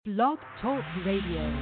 Blog Talk Radio.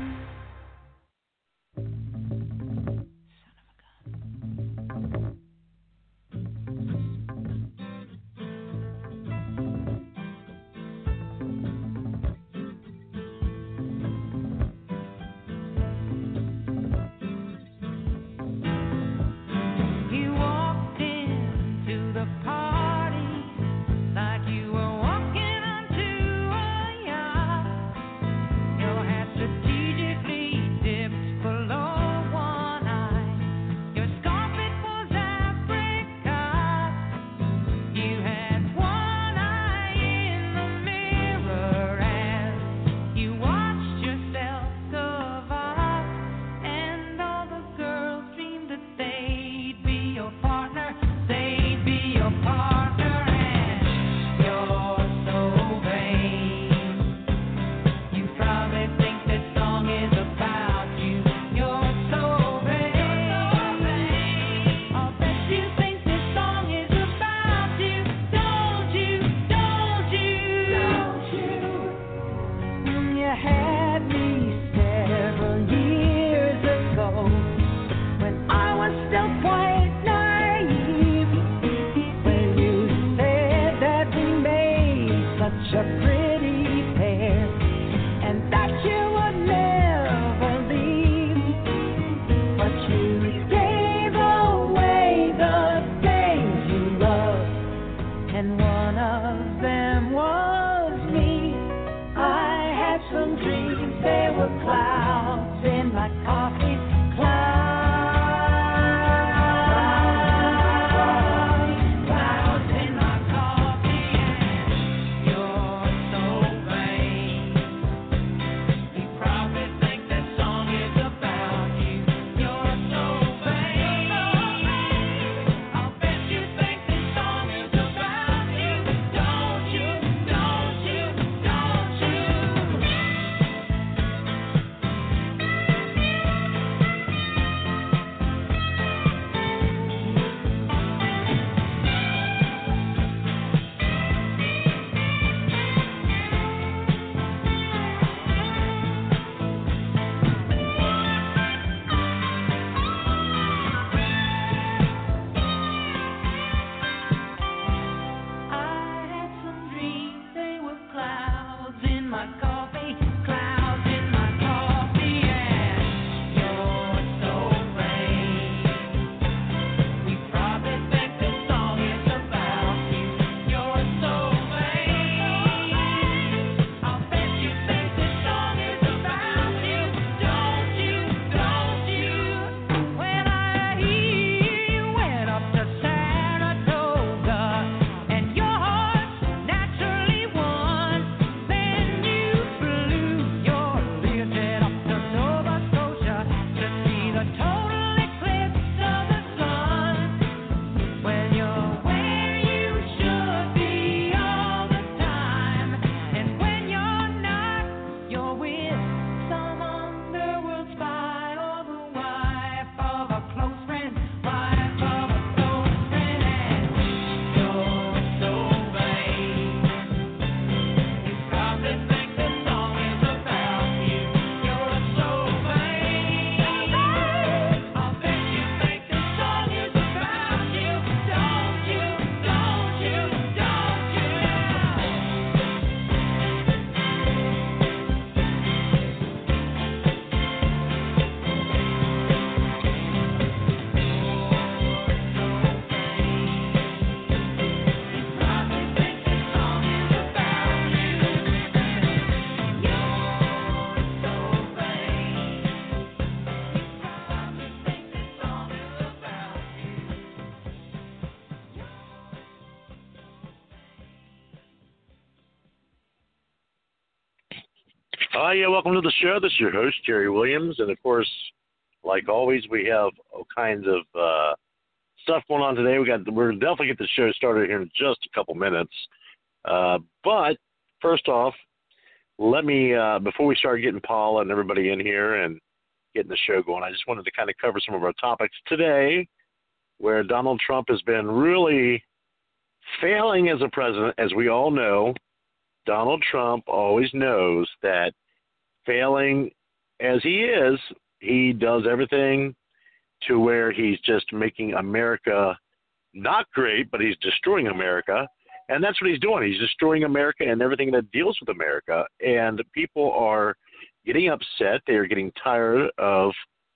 Yeah, welcome to the show. This is your host, Jerry Williams. And, of course, like always, we have all kinds of stuff going on today. We're definitely get the show started here in just a couple minutes. But first off, let me, before we start getting Paula and everybody in here and getting the show going, I just wanted to kind of cover some of our topics today, where Donald Trump has been really failing as a president, as we all know. Donald Trump always knows that failing as he is, he does everything to where he's just making America not great, but he's destroying America. And that's what he's doing. He's destroying America and everything that deals with America. And people are getting upset. They are getting tired of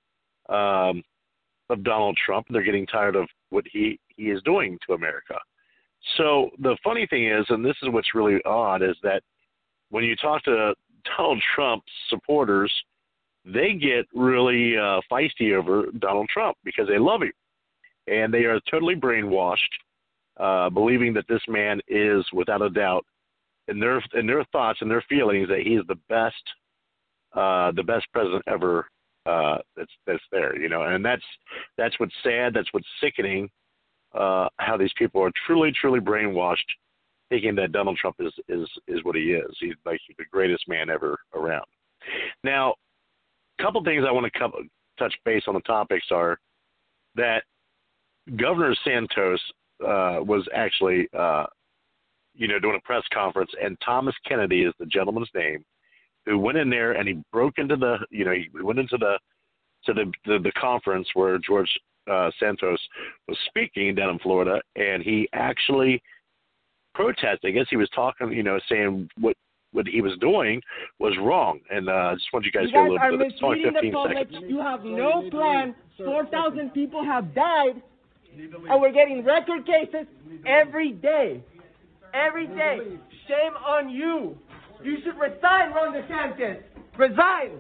Donald Trump. They're getting tired of what he is doing to America. So the funny thing is, and this is what's really odd, is that when you talk to Donald Trump's supporters, they get really feisty over Donald Trump because they love him. And they are totally brainwashed, believing that this man is, without a doubt, in their thoughts and their feelings, that he is the best president ever that's there, you know. And that's what's sad. That's what's sickening. How these people are truly brainwashed, thinking that Donald Trump is what he is. He's like the greatest man ever around. Now, a couple things I want to touch base on the topics are that Governor Santos was actually, doing a press conference, and Thomas Kennedy is the gentleman's name, who went in there and he broke into he went into the conference where George Santos was speaking down in Florida, and he actually protested. I guess he was talking, saying what he was doing was wrong. And I just want you guys to hear a little bit. It's only 15 seconds. You have no plan. 4,000 people have died, and we're getting record cases every day. Every day. Shame on you. You should resign, Ron DeSantis. Resign.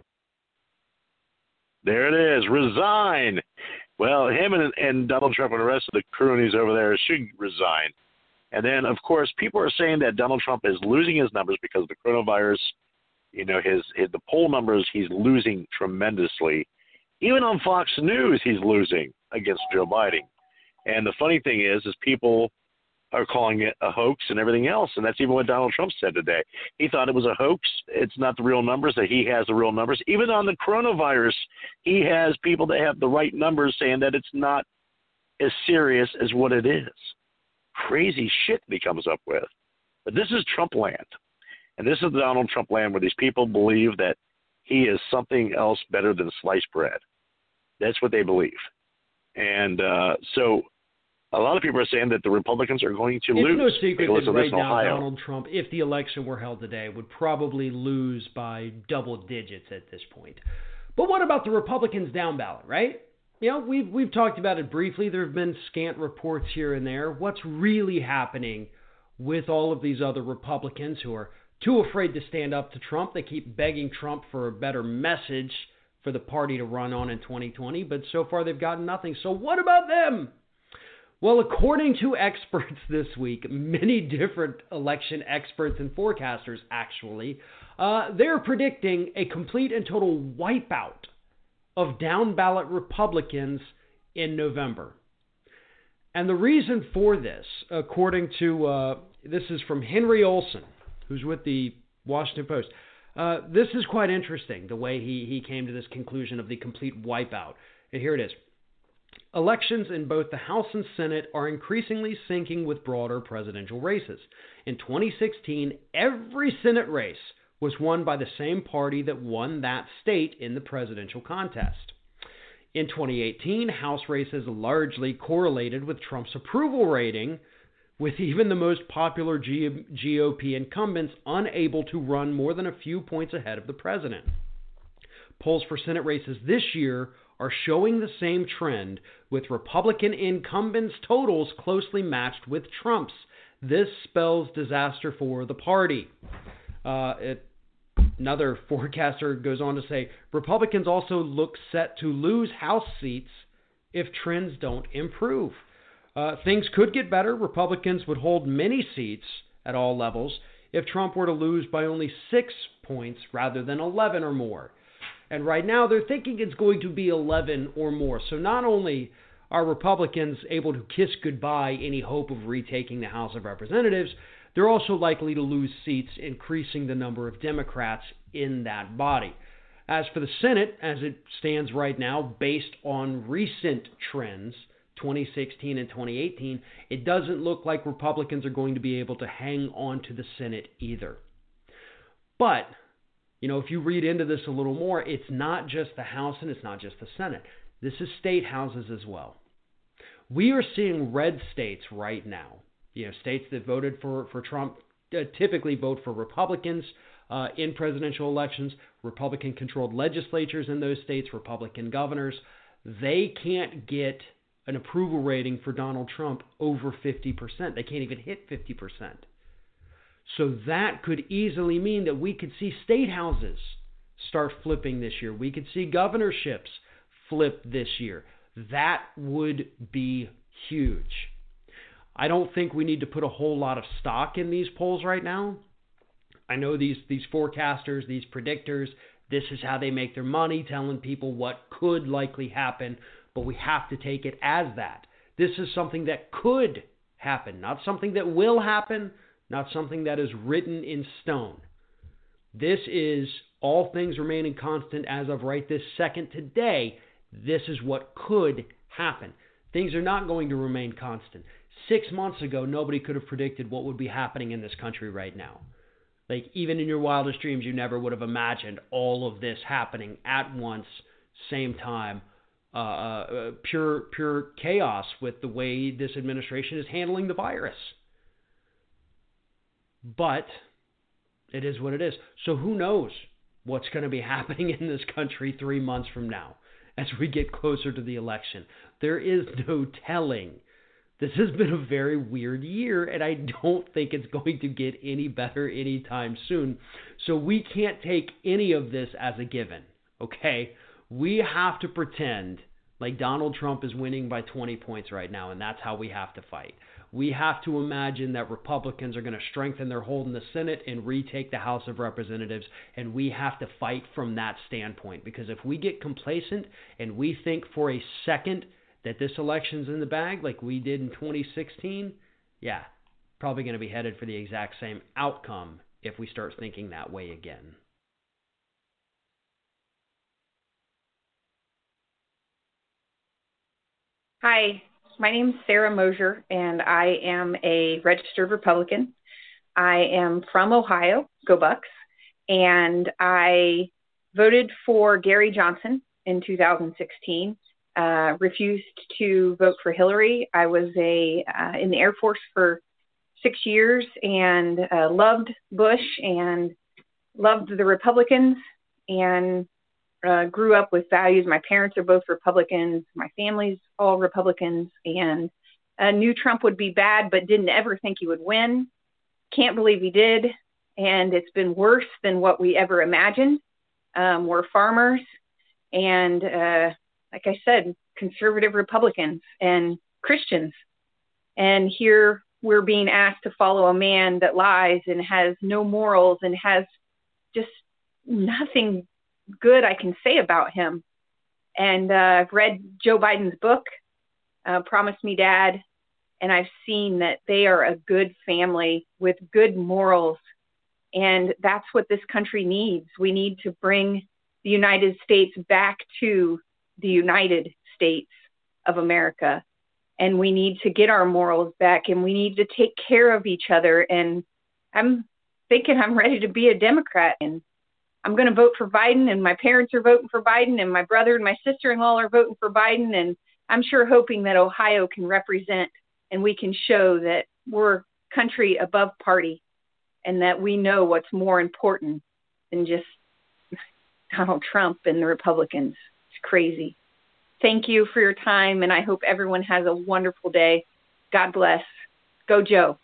There it is. Resign. Well, him and Donald Trump and the rest of the cronies over there should resign. And then, of course, people are saying that Donald Trump is losing his numbers because of the coronavirus. The poll numbers, he's losing tremendously. Even on Fox News, he's losing against Joe Biden. And the funny thing is people are calling it a hoax and everything else. And that's even what Donald Trump said today. He thought it was a hoax. It's not the real numbers, that he has the real numbers. Even on the coronavirus, he has people that have the right numbers saying that it's not as serious as what it is. Crazy shit that he comes up with. But this is Trump land. And this is Donald Trump land, where these people believe that he is something else better than sliced bread. That's what they believe. And so a lot of people are saying that the Republicans are going to lose. It's no secret that right now Donald Trump, if the election were held today, would probably lose by double digits at this point. But what about the Republicans down ballot, right? We've talked about it briefly. There have been scant reports here and there. What's really happening with all of these other Republicans who are too afraid to stand up to Trump? They keep begging Trump for a better message for the party to run on in 2020, but so far they've gotten nothing. So what about them? Well, according to experts this week, many different election experts and forecasters actually, they're predicting a complete and total wipeout of down-ballot Republicans in November. And the reason for this, according to, this is from Henry Olsen, who's with the Washington Post. This is quite interesting, the way he came to this conclusion of the complete wipeout. And here it is. Elections in both the House and Senate are increasingly syncing with broader presidential races. In 2016, every Senate race was won by the same party that won that state in the presidential contest. In 2018, House races largely correlated with Trump's approval rating, with even the most popular GOP incumbents unable to run more than a few points ahead of the president. Polls for Senate races this year are showing the same trend, with Republican incumbents' totals closely matched with Trump's. This spells disaster for the party. Another forecaster goes on to say, Republicans also look set to lose House seats if trends don't improve. Things could get better. Republicans would hold many seats at all levels if Trump were to lose by only 6 points rather than 11 or more. And right now they're thinking it's going to be 11 or more. So not only are Republicans able to kiss goodbye any hope of retaking the House of Representatives, they're also likely to lose seats, increasing the number of Democrats in that body. As for the Senate, as it stands right now, based on recent trends, 2016 and 2018, it doesn't look like Republicans are going to be able to hang on to the Senate either. But, if you read into this a little more, it's not just the House and it's not just the Senate. This is state houses as well. We are seeing red states right now. States that voted for Trump typically vote for Republicans in presidential elections, Republican-controlled legislatures in those states, Republican governors. They can't get an approval rating for Donald Trump over 50%. They can't even hit 50%. So that could easily mean that we could see state houses start flipping this year. We could see governorships flip this year. That would be huge. I don't think we need to put a whole lot of stock in these polls right now. I know these forecasters, these predictors, this is how they make their money, telling people what could likely happen, but we have to take it as that. This is something that could happen, not something that will happen, not something that is written in stone. This is all things remaining constant as of right this second today. This is what could happen. Things are not going to remain constant. 6 months ago, nobody could have predicted what would be happening in this country right now. Like, even in your wildest dreams, you never would have imagined all of this happening at once, same time. Pure chaos with the way this administration is handling the virus. But it is what it is. So who knows what's going to be happening in this country 3 months from now as we get closer to the election. There is no telling. This has been a very weird year, and I don't think it's going to get any better anytime soon. So we can't take any of this as a given, okay? We have to pretend like Donald Trump is winning by 20 points right now, and that's how we have to fight. We have to imagine that Republicans are going to strengthen their hold in the Senate and retake the House of Representatives, and we have to fight from that standpoint. Because if we get complacent and we think for a second that this election's in the bag like we did in 2016, yeah, probably going to be headed for the exact same outcome if we start thinking that way again. Hi, my name is Sarah Mosier, and I am a registered Republican. I am from Ohio, go Bucks, and I voted for Gary Johnson in 2016. Refused to vote for Hillary. I was in the Air Force for 6 years and loved Bush and loved the Republicans and grew up with values. My parents are both Republicans. My family's all Republicans, and knew Trump would be bad, but didn't ever think he would win. Can't believe he did, and it's been worse than what we ever imagined. We're farmers, and like I said, conservative Republicans and Christians. And here we're being asked to follow a man that lies and has no morals and has just nothing good I can say about him. And I've read Joe Biden's book, Promise Me Dad, and I've seen that they are a good family with good morals. And that's what this country needs. We need to bring the United States back to the United States of America. And we need to get our morals back, and we need to take care of each other. And I'm thinking I'm ready to be a Democrat, and I'm going to vote for Biden, and my parents are voting for Biden, and my brother and my sister-in-law are voting for Biden. And I'm sure hoping that Ohio can represent and we can show that we're country above party and that we know what's more important than just Donald Trump and the Republicans. It's crazy. Thank you for your time, and I hope everyone has a wonderful day. God bless. Go Joe.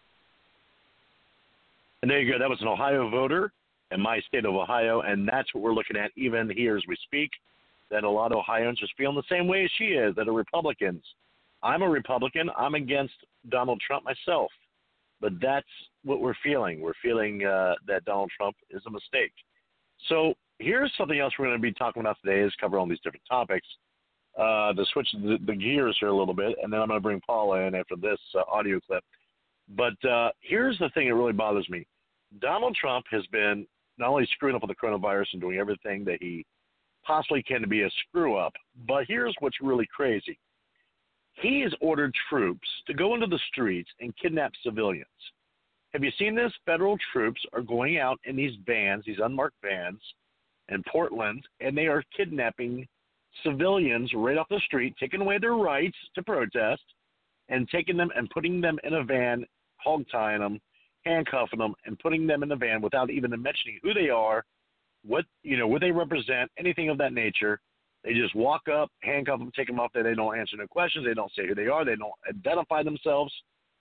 And there you go. That was an Ohio voter in my state of Ohio, and that's what we're looking at even here as we speak, that a lot of Ohioans are feeling the same way as she is, that are Republicans. I'm a Republican. I'm against Donald Trump myself, but that's what we're feeling. We're feeling that Donald Trump is a mistake. So here's something else we're going to be talking about today is cover all these different topics. To switch the gears here a little bit, and then I'm going to bring Paula in after this audio clip. But here's the thing that really bothers me. Donald Trump has been not only screwing up with the coronavirus and doing everything that he possibly can to be a screw-up, but here's what's really crazy. He has ordered troops to go into the streets and kidnap civilians. Have you seen this? Federal troops are going out in these vans, these unmarked vans, in Portland, and they are kidnapping civilians right off the street, taking away their rights to protest, and taking them and putting them in a van, hog-tying them, handcuffing them, and putting them in the van without even mentioning who they are, what they represent, anything of that nature. They just walk up, handcuff them, take them off there. They don't answer no questions. They don't say who they are. They don't identify themselves.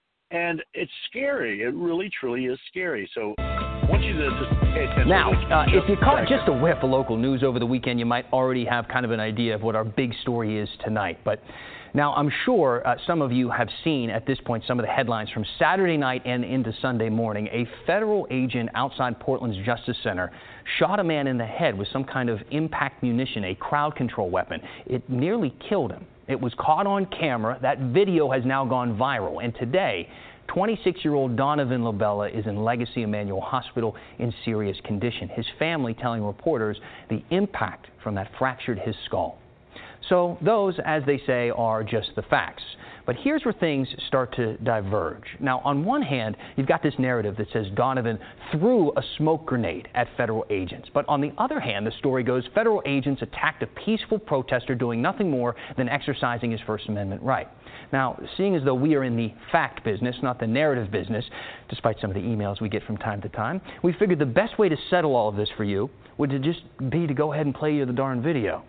And it's scary. It really, truly is scary. So I want you to just pay attention. Now, if you caught just a whiff of local news over the weekend, you might already have kind of an idea of what our big story is tonight. But now I'm sure some of you have seen at this point some of the headlines from Saturday night and into Sunday morning. A federal agent outside Portland's Justice Center shot a man in the head with some kind of impact munition, a crowd control weapon. It nearly killed him. It was caught on camera. That video has now gone viral. And today, 26-year-old Donovan Labella is in Legacy Emanuel Hospital in serious condition. His family telling reporters the impact from that fractured his skull. So those, as they say, are just the facts. But here's where things start to diverge. Now, on one hand, you've got this narrative that says Donovan threw a smoke grenade at federal agents. But on the other hand, the story goes federal agents attacked a peaceful protester doing nothing more than exercising his First Amendment right. Now, seeing as though we are in the fact business, not the narrative business, despite some of the emails we get from time to time, we figured the best way to settle all of this for you would just be to go ahead and play you the darn video.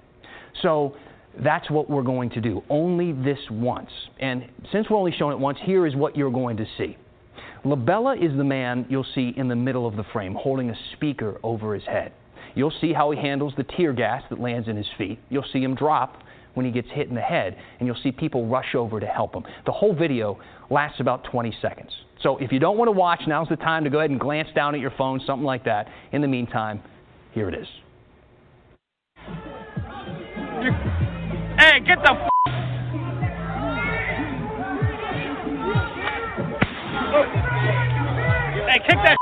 So that's what we're going to do, only this once. And since we're only showing it once, here is what you're going to see. Labella is the man you'll see in the middle of the frame, holding a speaker over his head. You'll see how he handles the tear gas that lands in his feet. You'll see him drop when he gets hit in the head, and you'll see people rush over to help him. The whole video lasts about 20 seconds. So if you don't want to watch, now's the time to go ahead and glance down at your phone, something like that. In the meantime, here it is. Hey, get the Hey, kick that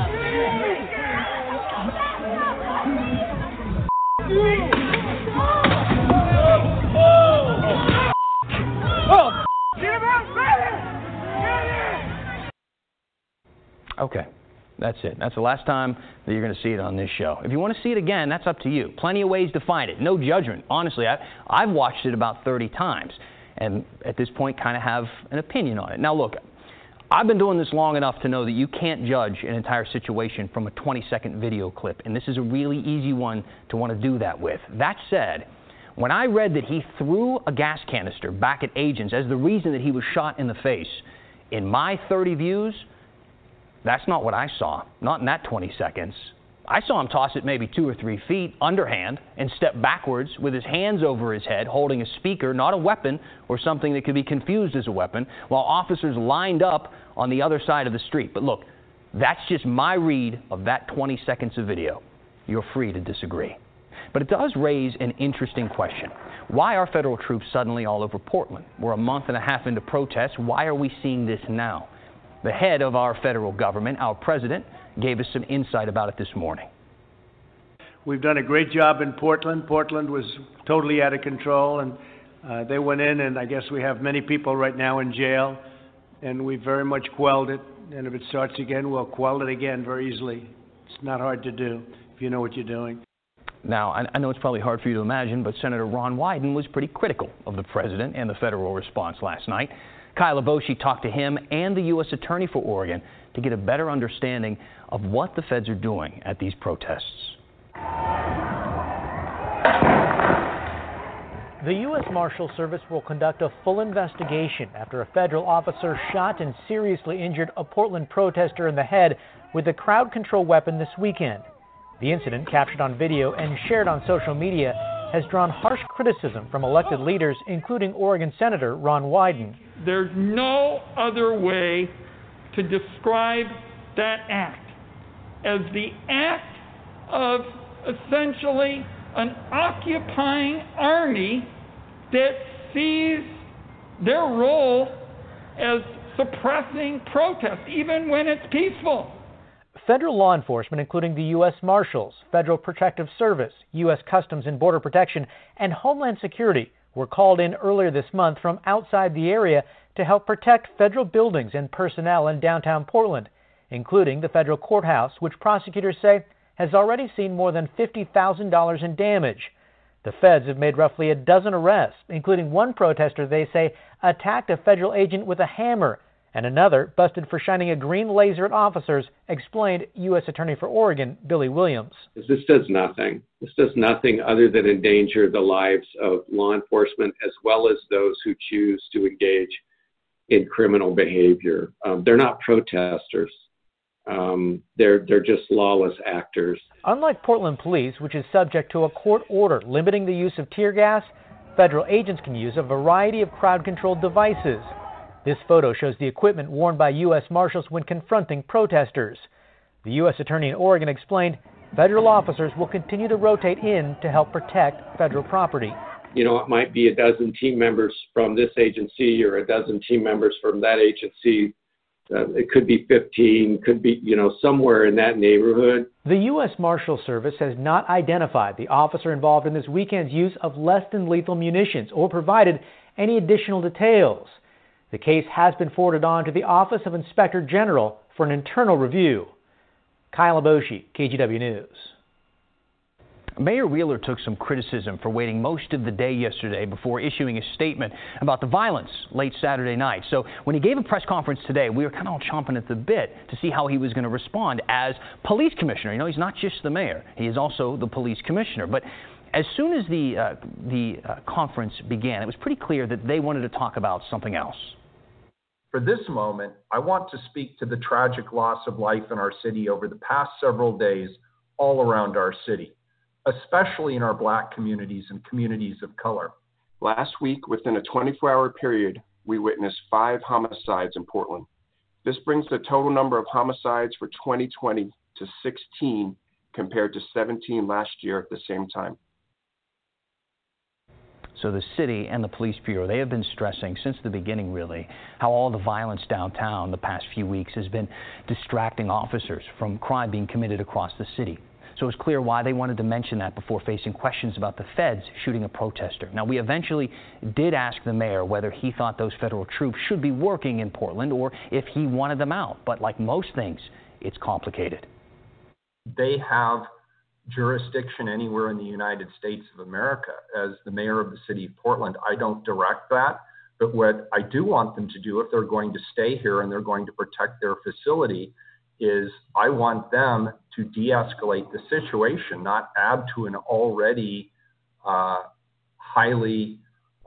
Okay, that's it. That's the last time that you're going to see it on this show. If you want to see it again, that's up to you. Plenty of ways to find it. No judgment. Honestly, I've watched it about 30 times, and at this point kind of have an opinion on it. Now, look, I've been doing this long enough to know that you can't judge an entire situation from a 20-second video clip, and this is a really easy one to want to do that with. That said, when I read that he threw a gas canister back at agents as the reason that he was shot in the face, in my 30 views, that's not what I saw, not in that 20 seconds. I saw him toss it maybe 2 or 3 feet underhand and step backwards with his hands over his head, holding a speaker, not a weapon or something that could be confused as a weapon, while officers lined up on the other side of the street. But look, that's just my read of that 20 seconds of video. You're free to disagree. But it does raise an interesting question. Why are federal troops suddenly all over Portland? We're a month and a half into protests. Why are we seeing this now? The head of our federal government, our president, gave us some insight about it this morning. We've done a great job in Portland. Portland was totally out of control, and they went in, and I guess we have many people right now in jail, and we very much quelled it. And if it starts again, we'll quell it again very easily. It's not hard to do if you know what you're doing. Now, I know it's probably hard for you to imagine, but Senator Ron Wyden was pretty critical of the president and the federal response last night. Kyla Boshi talked to him and the U.S. Attorney for Oregon to get a better understanding of what the feds are doing at these protests. The U.S. Marshal Service will conduct a full investigation after a federal officer shot and seriously injured a Portland protester in the head with a crowd control weapon this weekend. The incident, captured on video and shared on social media, has drawn harsh criticism from elected leaders, including Oregon Senator Ron Wyden. There's no other way to describe that act as the act of essentially an occupying army that sees their role as suppressing protest, even when it's peaceful. Federal law enforcement, including the U.S. Marshals, Federal Protective Service, U.S. Customs and Border Protection, and Homeland Security, were called in earlier this month from outside the area to help protect federal buildings and personnel in downtown Portland. including the federal courthouse, which prosecutors say has already seen more than $50,000 in damage. The feds have made roughly a dozen arrests, including one protester they say attacked a federal agent with a hammer, and another busted for shining a green laser at officers, explained U.S. Attorney for Oregon, Billy Williams. This does nothing. This does nothing other than endanger the lives of law enforcement as well as those who choose to engage in criminal behavior. They're not protesters. They're just lawless actors. Unlike Portland police, which is subject to a court order limiting the use of tear gas, federal agents can use a variety of crowd-controlled devices. This photo shows the equipment worn by U.S. Marshals when confronting protesters. The U.S. Attorney in Oregon explained federal officers will continue to rotate in to help protect federal property. You know, it might be a dozen team members from this agency or a dozen team members from that agency. It could be 15, could be, somewhere in that neighborhood. The U.S. Marshal Service has not identified the officer involved in this weekend's use of less than lethal munitions or provided any additional details. The case has been forwarded on to the Office of Inspector General for an internal review. Kyle Aboshi, KGW News. Mayor Wheeler took some criticism for waiting most of the day yesterday before issuing a statement about the violence late Saturday night. So when he gave a press conference today, we were kind of all chomping at the bit to see how he was going to respond as police commissioner. He's not just the mayor. He is also the police commissioner. But as soon as the conference began, it was pretty clear that they wanted to talk about something else. For this moment, I want to speak to the tragic loss of life in our city over the past several days all around our city, especially in our Black communities and communities of color. Last week, within a 24-hour period, we witnessed 5 homicides in Portland. This brings the total number of homicides for 2020 to 16 compared to 17 last year at the same time. So the city and the police bureau, they have been stressing since the beginning, really, how all the violence downtown the past few weeks has been distracting officers from crime being committed across the city. So it's clear why they wanted to mention that before facing questions about the feds shooting a protester. Now, we eventually did ask the mayor whether he thought those federal troops should be working in Portland or if he wanted them out. But like most things, it's complicated. They have jurisdiction anywhere in the United States of America. As the mayor of the city of Portland, I don't direct that. But what I do want them to do, if they're going to stay here and they're going to protect their facility, is I want them to de-escalate the situation, not add to an already highly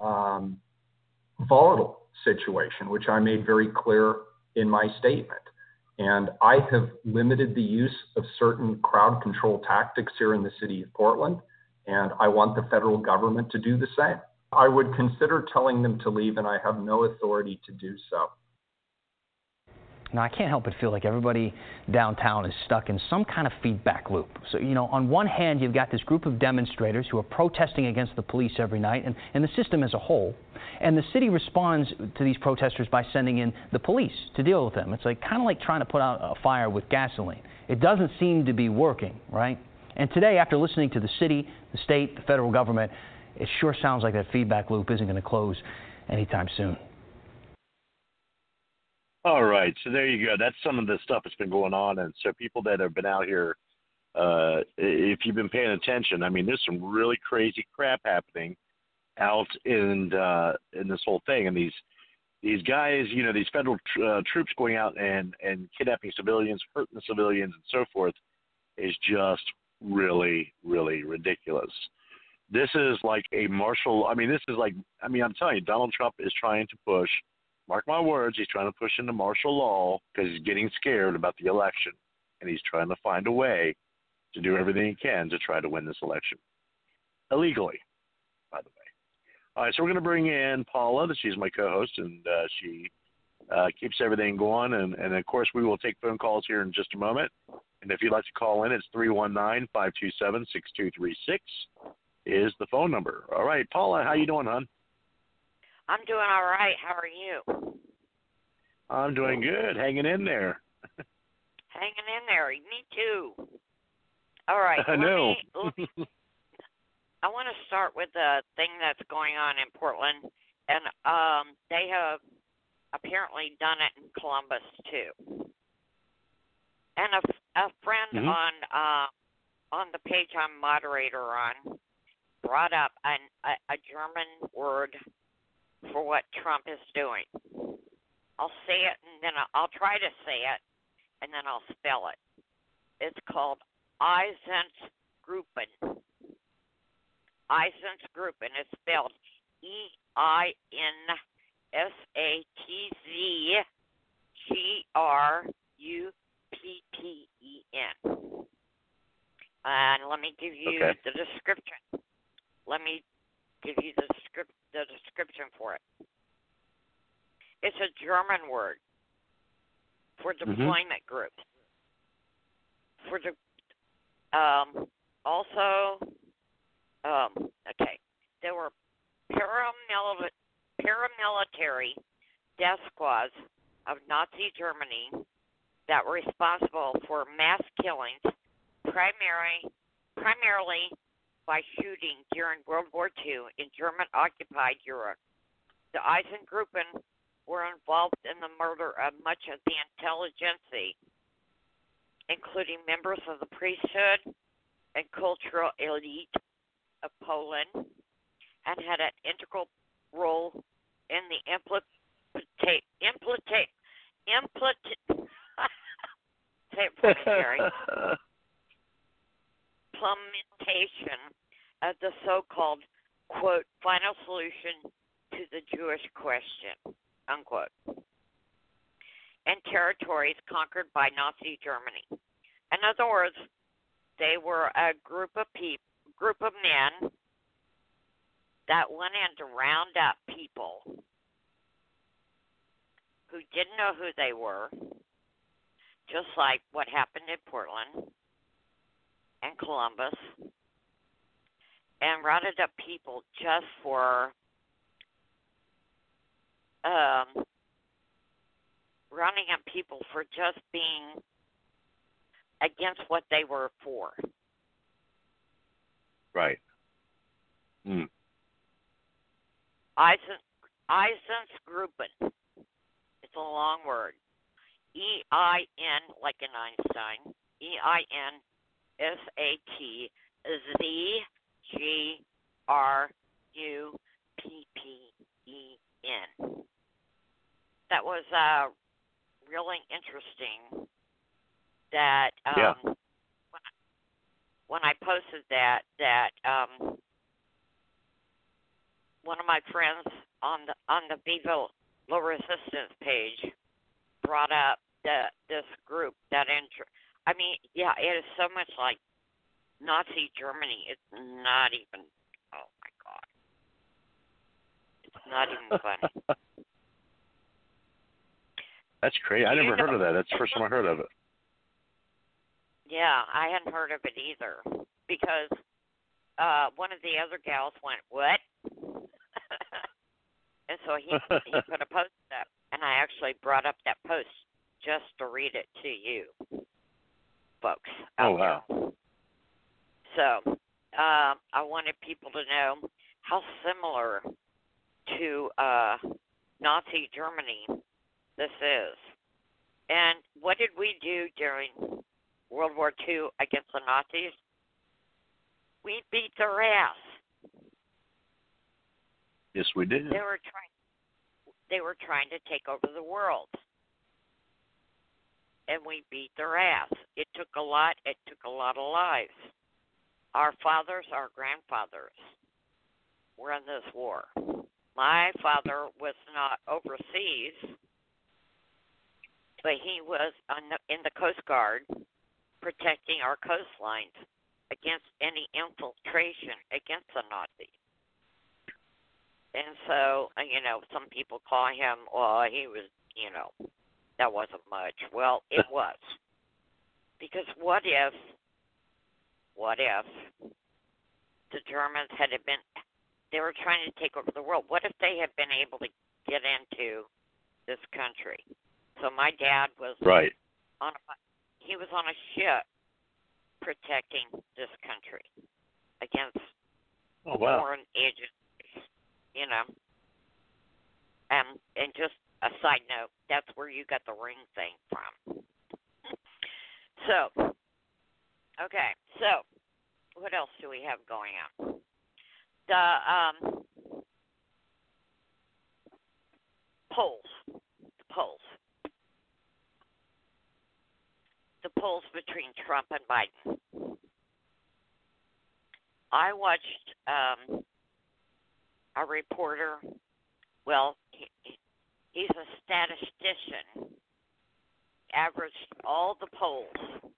volatile situation, which I made very clear in my statement. And I have limited the use of certain crowd control tactics here in the city of Portland, and I want the federal government to do the same. I would consider telling them to leave, and I have no authority to do so. Now, I can't help but feel like everybody downtown is stuck in some kind of feedback loop. So, on one hand, you've got this group of demonstrators who are protesting against the police every night and the system as a whole. And the city responds to these protesters by sending in the police to deal with them. It's kind of like trying to put out a fire with gasoline. It doesn't seem to be working, right? And today, after listening to the city, the state, the federal government, it sure sounds like that feedback loop isn't going to close anytime soon. All right, so there you go. That's some of the stuff that's been going on. And so people that have been out here, if you've been paying attention, I mean, there's some really crazy crap happening out in this whole thing. And these guys, these federal troops going out and kidnapping civilians, hurting civilians, and so forth is just really, really ridiculous. This is like a martial. I'm telling you, Donald Trump is trying to push. Mark my words, he's trying to push into martial law because he's getting scared about the election. And he's trying to find a way to do everything he can to try to win this election. Illegally, by the way. All right, so we're going to bring in Paula. She's my co-host, and she keeps everything going. And, of course, we will take phone calls here in just a moment. And if you'd like to call in, it's 319-527-6236 is the phone number. All right, Paula, how you doing, hon? I'm doing all right. How are you? I'm doing good. Hanging in there. Hanging in there. Me too. All right. I know. I want to start with the thing that's going on in Portland. And they have apparently done it in Columbus, too. And a friend on the page I'm moderator on brought up a German word for what Trump is doing. I'll say it, and then I'll try to say it, and then I'll spell it. It's called Einsatzgruppen. Einsatzgruppen is spelled EINSATZGRUPPEN. And let me give you the description. Let me give you the description for it. It's a German word for deployment groups. For the there were paramilitary death squads of Nazi Germany that were responsible for mass killings, primarily by shooting during World War II in German-occupied Europe. The Einsatzgruppen were involved in the murder of much of the intelligentsia, including members of the priesthood and cultural elite of Poland, and had an integral role in the implementation of the so-called, quote, final solution to the Jewish question, unquote, and territories conquered by Nazi Germany. In other words, they were a group of men that went in to round up people who didn't know who they were, just like what happened in Portland and Columbus, and rounded up people just for rounding up people for just being against what they were for. Right. Einsatzgruppen. It's a long word. EIN, like in Einstein. EINSATZGRUPPEN. That was really interesting. That when I posted that one of my friends on the Viva Low Resistance page brought up this group it is so much like Nazi Germany. It's not even. Oh my God, it's not even funny. That's crazy. I never heard of that. That's the first time I heard of it. Yeah, I hadn't heard of it either because one of the other gals went, "What?" And so he put a post up, and I actually brought up that post just to read it to you, folks. Oh, wow. There. So I wanted people to know how similar to Nazi Germany this is. And what did we do during World War II against the Nazis? We beat their ass. Yes, we did. They were trying to take over the world, and we beat their ass. It took a lot. It took a lot of lives. Our fathers, our grandfathers, were in this war. My father was not overseas, but he was in the Coast Guard, protecting our coastlines against any infiltration against the Nazis. And so, some people call him, well, he was, that wasn't much. Well, it was. Because what if the Germans they were trying to take over the world. What if they had been able to get into this country? So my dad was he was on a ship protecting this country against foreign agents. And just a side note, that's where you got the ring thing from. So, okay, so what else do we have going on? The polls. The polls between Trump and Biden. I watched a reporter. Well, he's a statistician. Averaged all the polls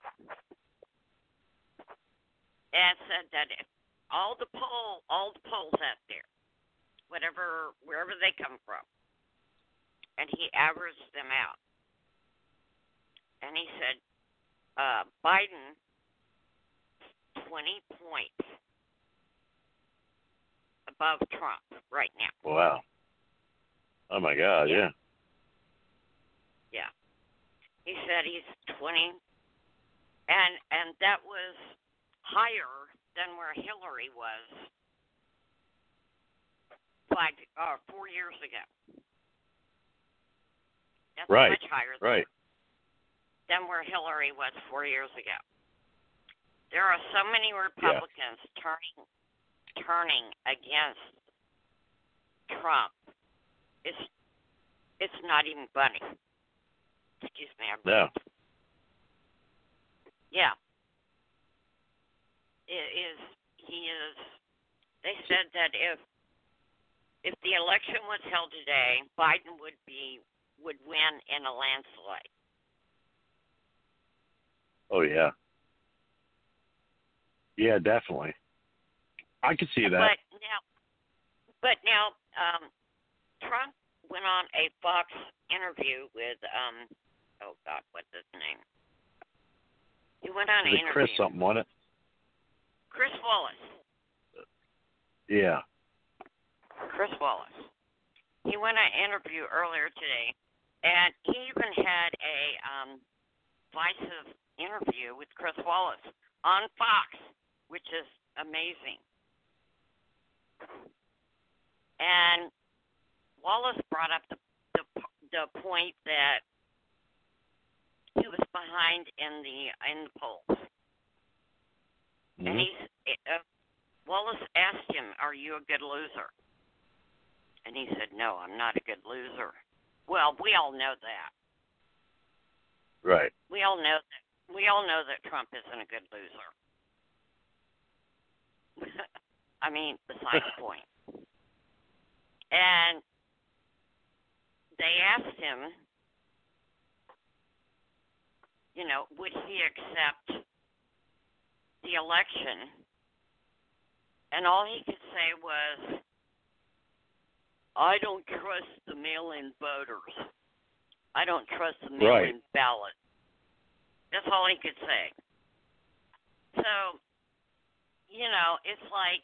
and said that if all the polls out there, wherever they come from, and he averaged them out, and he said Biden 20 points above Trump right now. Wow. Oh my God, yeah. Yeah. He said he's 20, and that was higher than where Hillary was 4 years ago. That's right. Much higher than where Hillary was 4 years ago. There are so many Republicans turning against Trump. It's not even funny. Excuse me. No. Yeah. He is. They said that if the election was held today, Biden would win in a landslide. Oh yeah. Yeah, definitely. I could see that. But now, Trump went on a Fox interview with oh God, what's his name? He went on an interview. Chris something, wasn't it? Chris Wallace. Yeah. Chris Wallace. He went on an interview earlier today, and he even had a divisive interview with Chris Wallace on Fox, which is amazing. And Wallace brought up the point that he was behind in the polls, and Wallace asked him, "Are you a good loser?" And he said, "No, I'm not a good loser." Well, we all know that. Right. We all know that Trump isn't a good loser. I mean, besides the point. And they asked him, would he accept the election? And all he could say was, "I don't trust the mail-in voters. I don't trust the mail-in ballot." That's all he could say. So, it's like,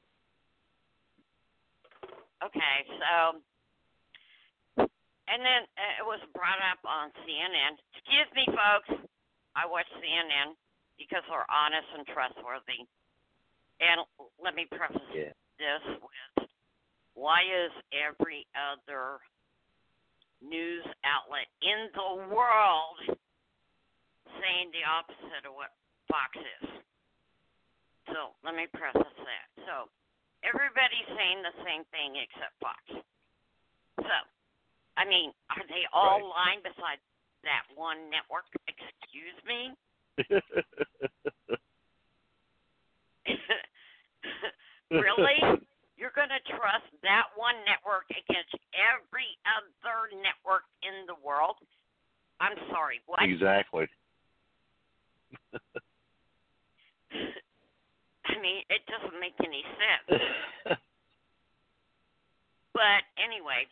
okay, so, and then it was brought up on CNN. Excuse me, folks. I watch CNN because they're honest and trustworthy. And let me preface this with, why is every other news outlet in the world saying the opposite of what Fox is? So let me preface that. So everybody's saying the same thing except Fox. So, I mean, are they all lying besides that one network? Excuse me? Really? You're going to trust that one network against every other network in the world? I'm sorry, what? Exactly. I mean, it doesn't make any sense. But anyway,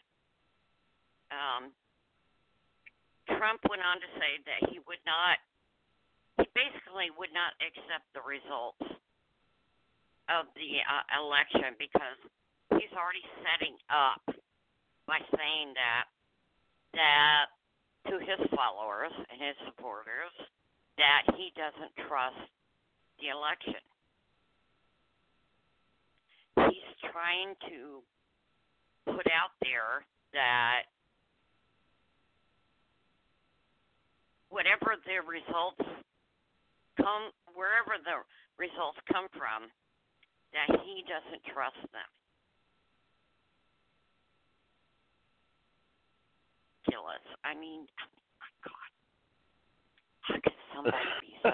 Trump went on to say that he basically would not accept the results of the election because he's already setting up by saying that to his followers and his supporters that he doesn't trust the election. He's trying to put out there that whatever the results come wherever the results come from, that he doesn't trust them. Ridiculous. I mean, oh my God. How can somebody be so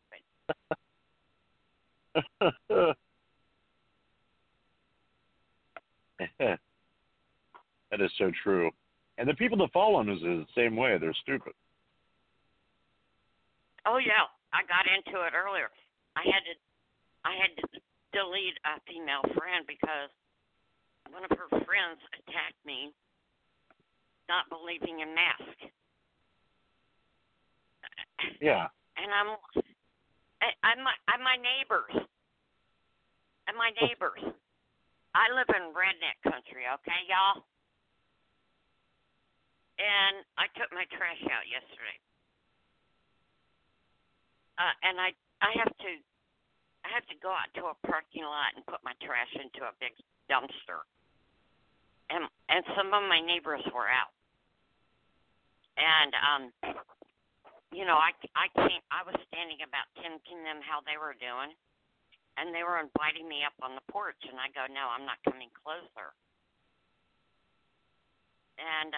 stupid? That is so true. And the people that follow him is the same way. They're stupid. Oh yeah, I got into it earlier. I had to delete a female friend because one of her friends attacked me not believing in masks. Yeah. And I'm my neighbors. And my neighbors. I live in redneck country, okay, y'all? And I took my trash out yesterday. And I have to go out to a parking lot and put my trash into a big dumpster. And some of my neighbors were out. And I was standing about tempting them how they were doing, and they were inviting me up on the porch, and I go, no, I'm not coming closer. And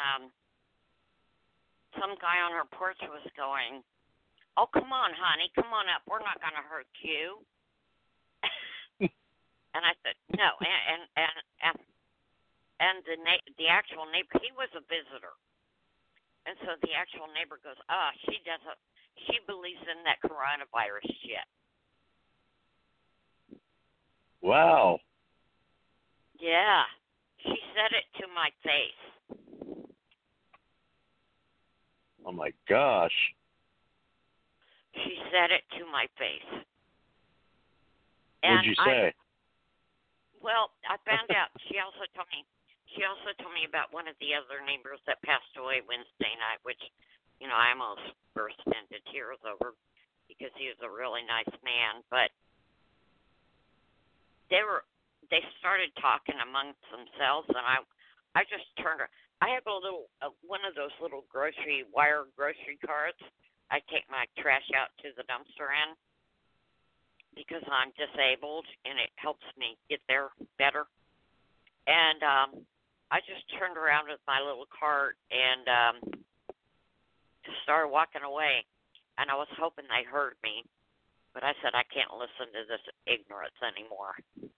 some guy on her porch was going, oh, come on, honey, come on up. We're not going to hurt you. And I said, no. And the actual neighbor, he was a visitor. And so the actual neighbor goes, she believes in that coronavirus shit. Wow. Yeah. She said it to my face. Oh, my gosh. She said it to my face. What'd you say? I found out. She also told me about one of the other neighbors that passed away Wednesday night, which, I almost burst into tears over because he was a really nice man. But they started talking amongst themselves, and I just turned. I have a little one of those little wire grocery carts. I take my trash out to the dumpster in because I'm disabled, and it helps me get there better. And I just turned around with my little cart and just started walking away. And I was hoping they heard me, but I said I can't listen to this ignorance anymore.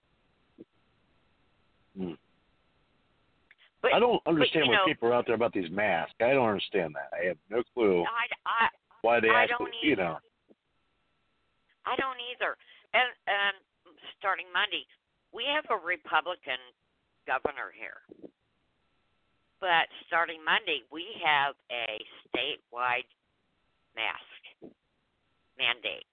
But, I don't understand what people are out there about these masks. I don't understand that. I have no clue why they ask. I don't either. And starting Monday, we have a Republican governor here. But starting Monday, we have a statewide mask mandate.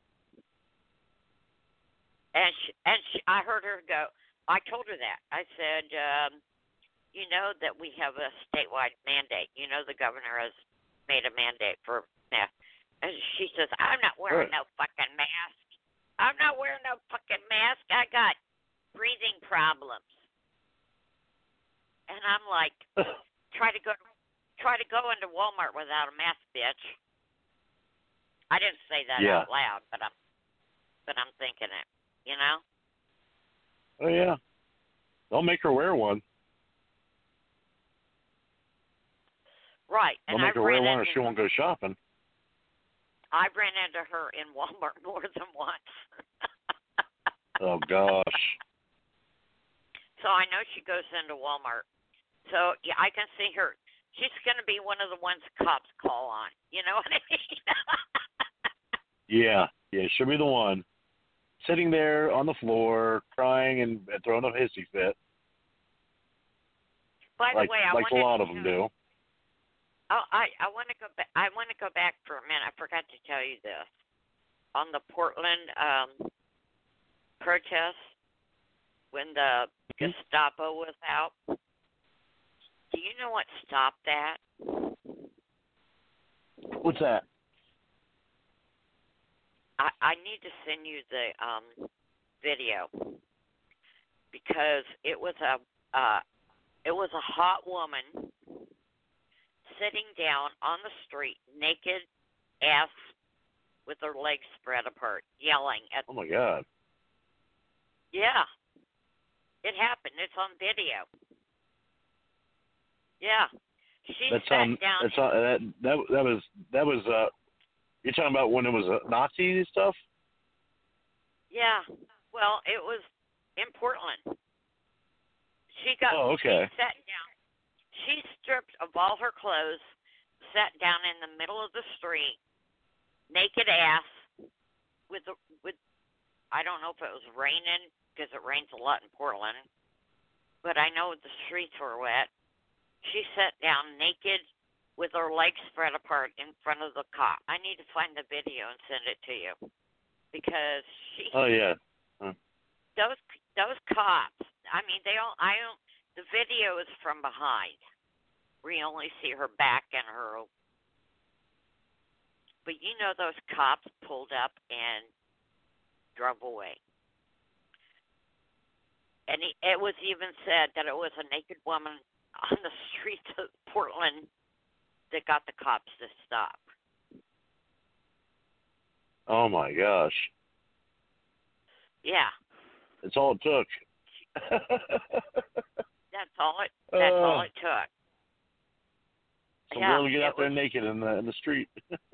And I heard her go, I told her that. I said, you know that we have a statewide mandate. You know the governor has made a mandate for masks. And she says, I'm not wearing no fucking mask. I'm not wearing no fucking mask. I got breathing problems. And I'm like, try to go into Walmart without a mask, bitch. I didn't say that out loud, but I'm thinking it, Oh yeah. Don't make her wear one. Right. Don't make her wear one or she won't go shopping. I ran into her in Walmart more than once. Oh, gosh. So I know she goes into Walmart. So, yeah, I can see her. She's going to be one of the ones cops call on. You know what I mean? Yeah, she'll be the one. Sitting there on the floor, crying and throwing a hissy fit. By the way, like a lot of them do. Oh, I want to go back. I want to go back for a minute. I forgot to tell you this. On the Portland protest, when the Gestapo was out, do you know what stopped that? What's that? I need to send you the video because it was a hot woman sitting down on the street, naked ass with her legs spread apart, yelling at. Oh my God. Yeah, it happened. It's on video. Yeah, she That's sat on. down. That's on. That was. You're talking about when it was Nazi stuff. Yeah. Well, it was in Portland. She got. Oh, okay. She sat down. She stripped of all her clothes, sat down in the middle of the street, naked ass, with. I don't know if it was raining because it rains a lot in Portland, but I know the streets were wet. She sat down naked with her legs spread apart in front of the cop. I need to find the video and send it to you because she. Oh yeah. Those cops. I mean, they don't. I don't. The video is from behind. We only see her back and her. But you know, those cops pulled up and drove away. And it was even said that it was a naked woman on the streets of Portland that got the cops to stop. Oh my gosh. Yeah. That's all it took. That's all it took. Some girl to get out there naked in the street.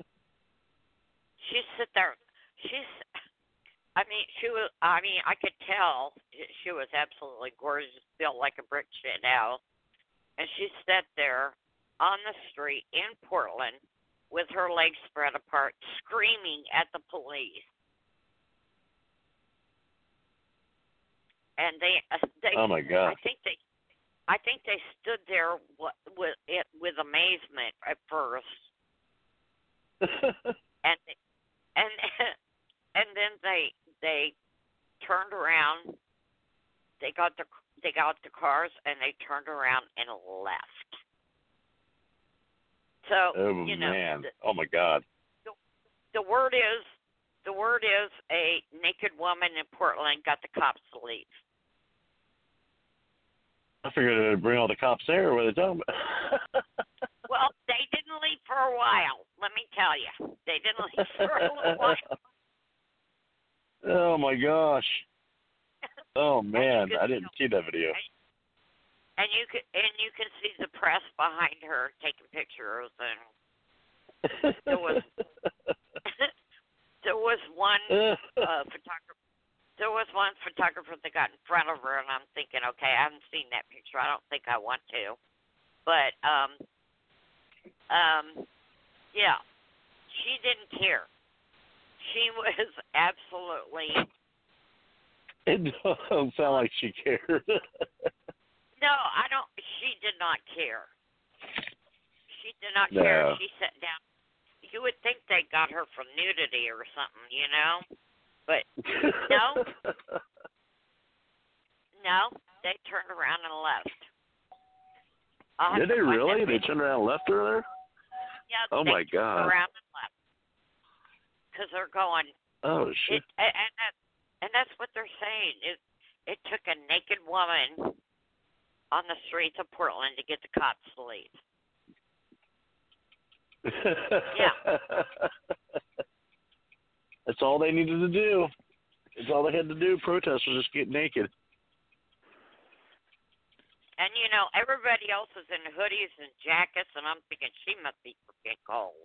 She sit there. I mean, I could tell she was absolutely gorgeous, built like a brick shit house. And she sat there on the street in Portland with her legs spread apart, screaming at the police. And they oh my God. I think they stood there with amazement at first. and then they turned around. They got the cars and they turned around and left. So man. Oh my God. The word is a naked woman in Portland got the cops to leave. I figured they'd bring all the cops there. Where they talking about? Well, they didn't leave for a while. Let me tell you, they didn't leave for a little while. Oh my gosh. Oh man, I didn't see that video. And you can see the press behind her taking pictures, and there was one photographer. There was one photographer that got in front of her, and I'm thinking, okay, I haven't seen that picture. I don't think I want to, but yeah, she didn't care. She was absolutely. It doesn't sound like she cared. No, I don't. She did not care. She did not care. She sat down. You would think they got her for nudity or something, you know, but no. No, they turned around and left. Did they really? They turned around and left her there? Yeah. Oh my God. Turned around and left because they're going. Oh shit. And that's what they're saying. It took a naked woman on the streets of Portland to get the cops to leave. Yeah. That's all they needed to do. That's all they had to do. Protesters just get naked. And you know, everybody else is in hoodies and jackets, and I'm thinking she must be freaking cold.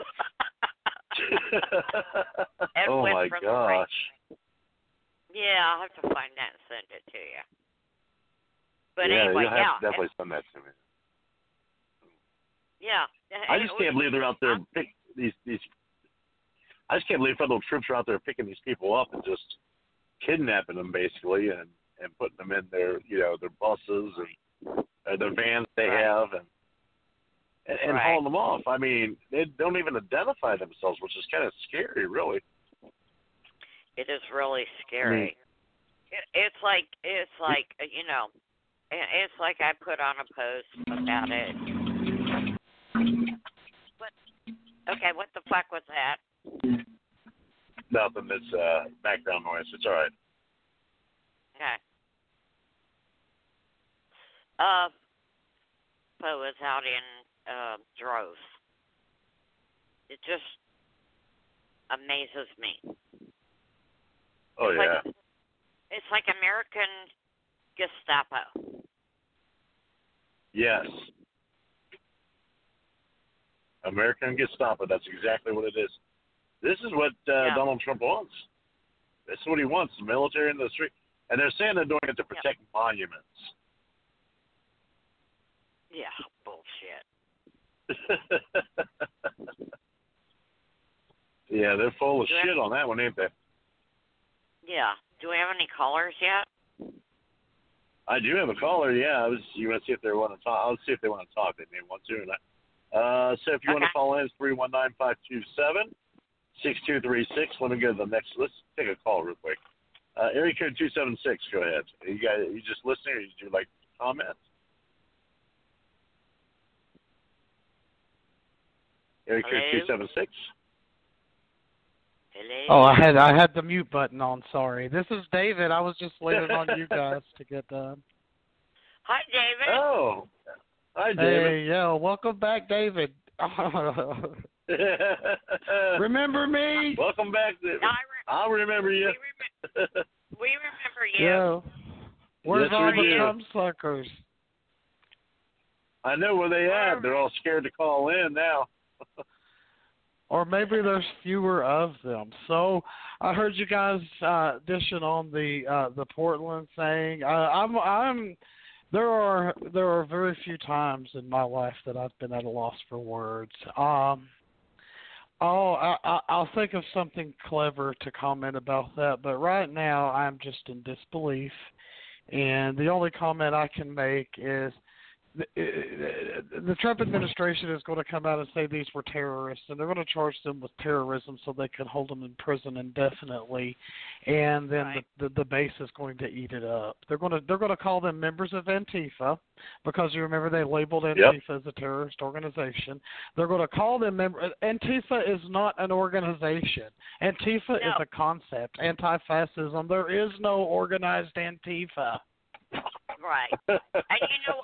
Oh my gosh. Yeah, I'll have to find that and send it to you. But yeah, anyway, you'll have to definitely send that to me. Yeah. I just can't believe they're out there these. I just can't believe federal troops are out there picking these people up and just kidnapping them basically and putting them in their their buses and their vans they have and hauling them off. I mean, they don't even identify themselves, which is kind of scary, really. It is really scary. It's like it's like I put on a post about it. What the fuck was that? Nothing. It's background noise. It's all right. Okay. But it was out in droves. It just amazes me. Oh, yeah. It's like American Gestapo. Yes. American Gestapo. That's exactly what it is. This is what Donald Trump wants. This is what he wants, the military in the street. And they're saying they're doing it to protect monuments. Yeah, bullshit. Yeah, they're full of shit on that one, ain't they? Yeah. Do we have any callers yet? I do have a caller, yeah. You want to see if they want to talk? I'll see if they want to talk. They may want to or not. So if you want to call in, it's 319-527-6236. Let me go to the next. Let's take a call real quick. Area code 276. Go ahead. You just listening, or did you like to comment? Area code 276. Hello? Oh, I had the mute button on. Sorry. This is David. I was just waiting on you guys to get done. Hi, David. Oh, hi, David. Hey, yo, welcome back, David. Remember me? Welcome back, David. I'll remember you. We remember you. Yeah. Where's Yes, all we the do. Trump suckers? I know where they at. They're all scared to call in now. Or maybe there's fewer of them. So I heard you guys dishing on the Portland thing. There are very few times in my life that I've been at a loss for words. I'll think of something clever to comment about that, but right now I'm just in disbelief. And the only comment I can make is the Trump administration is going to come out and say these were terrorists, and they're going to charge them with terrorism so they can hold them in prison indefinitely, and then the base is going to eat it up. They're going to call them members of Antifa, because you remember they labeled Antifa as a terrorist organization. They're going to call them Antifa is not an organization. Antifa is a concept. Anti-fascism. There is no organized Antifa. Right. And you know,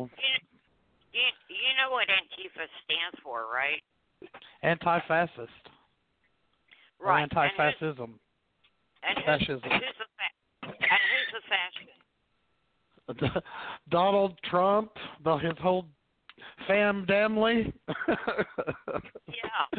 you know what Antifa stands for, right? Anti-fascist. Right. Anti-fascism. Fascism. Who's the fascist? Donald Trump, his whole family. Yeah.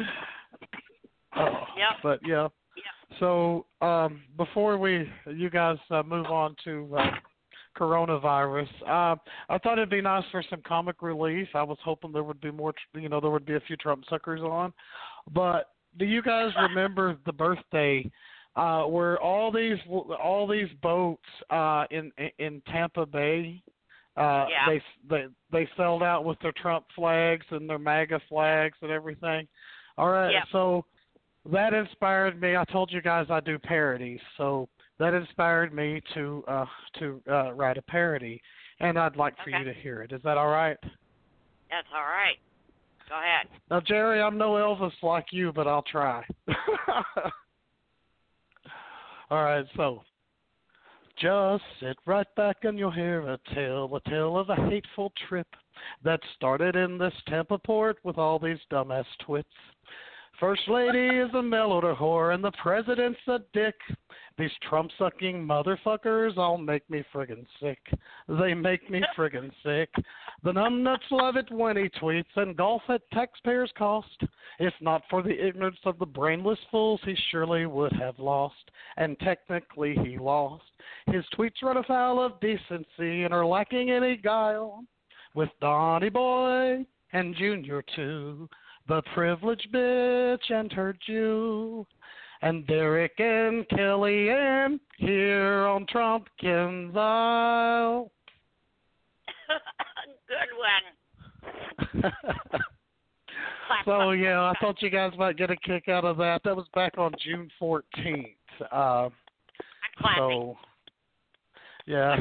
But yeah. So before you guys move on to coronavirus, I thought it'd be nice for some comic relief. I was hoping there would be more, there would be a few Trump suckers on. But do you guys remember the birthday where all these boats in Tampa Bay, they sold out with their Trump flags and their MAGA flags and everything? All right, so that inspired me. I told you guys I do parodies, so that inspired me to write a parody, and I'd like for you to hear it. Is that all right? That's all right. Go ahead. Now, Jerry, I'm no Elvis like you, but I'll try. All right, so just sit right back and you'll hear a tale of a hateful trip that started in this Tampa port with all these dumbass twits. First lady is a mail-order whore, and the president's a dick. These Trump-sucking motherfuckers all make me friggin' sick. They make me friggin' sick. The numbnuts love it when he tweets and golf at taxpayers' cost. If not for the ignorance of the brainless fools, he surely would have lost. And technically he lost. His tweets run afoul of decency and are lacking any guile. With Donnie Boy and Junior too. The privileged bitch and her Jew, and Derek and Kellyanne here on Trumpkins Isle. Good one. So, yeah, I thought you guys might get a kick out of that. That was back on June 14th. So, yeah.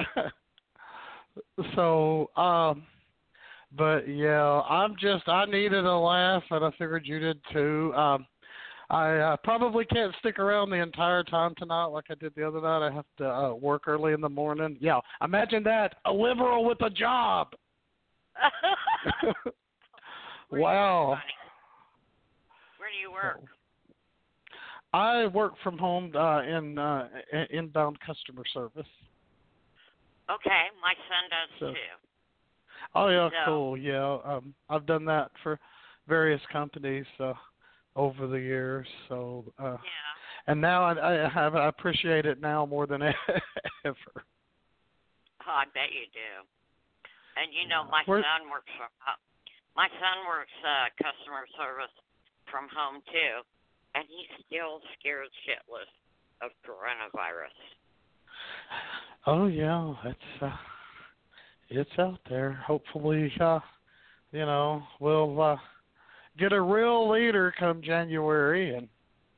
So, but yeah, I needed a laugh, and I figured you did too. I probably can't stick around the entire time tonight like I did the other night. I have to work early in the morning. Yeah, imagine that, a liberal with a job. Wow. Where do you work? I work from home in inbound customer service. Okay, my son does too. Oh yeah, So, cool. Yeah, I've done that for various companies over the years. So yeah. And now I appreciate it now more than ever. Oh, I bet you do. And you know, my son works customer service from home too, and he's still scared shitless of coronavirus. Oh yeah, it's out there. Hopefully, we'll get a real leader come January, and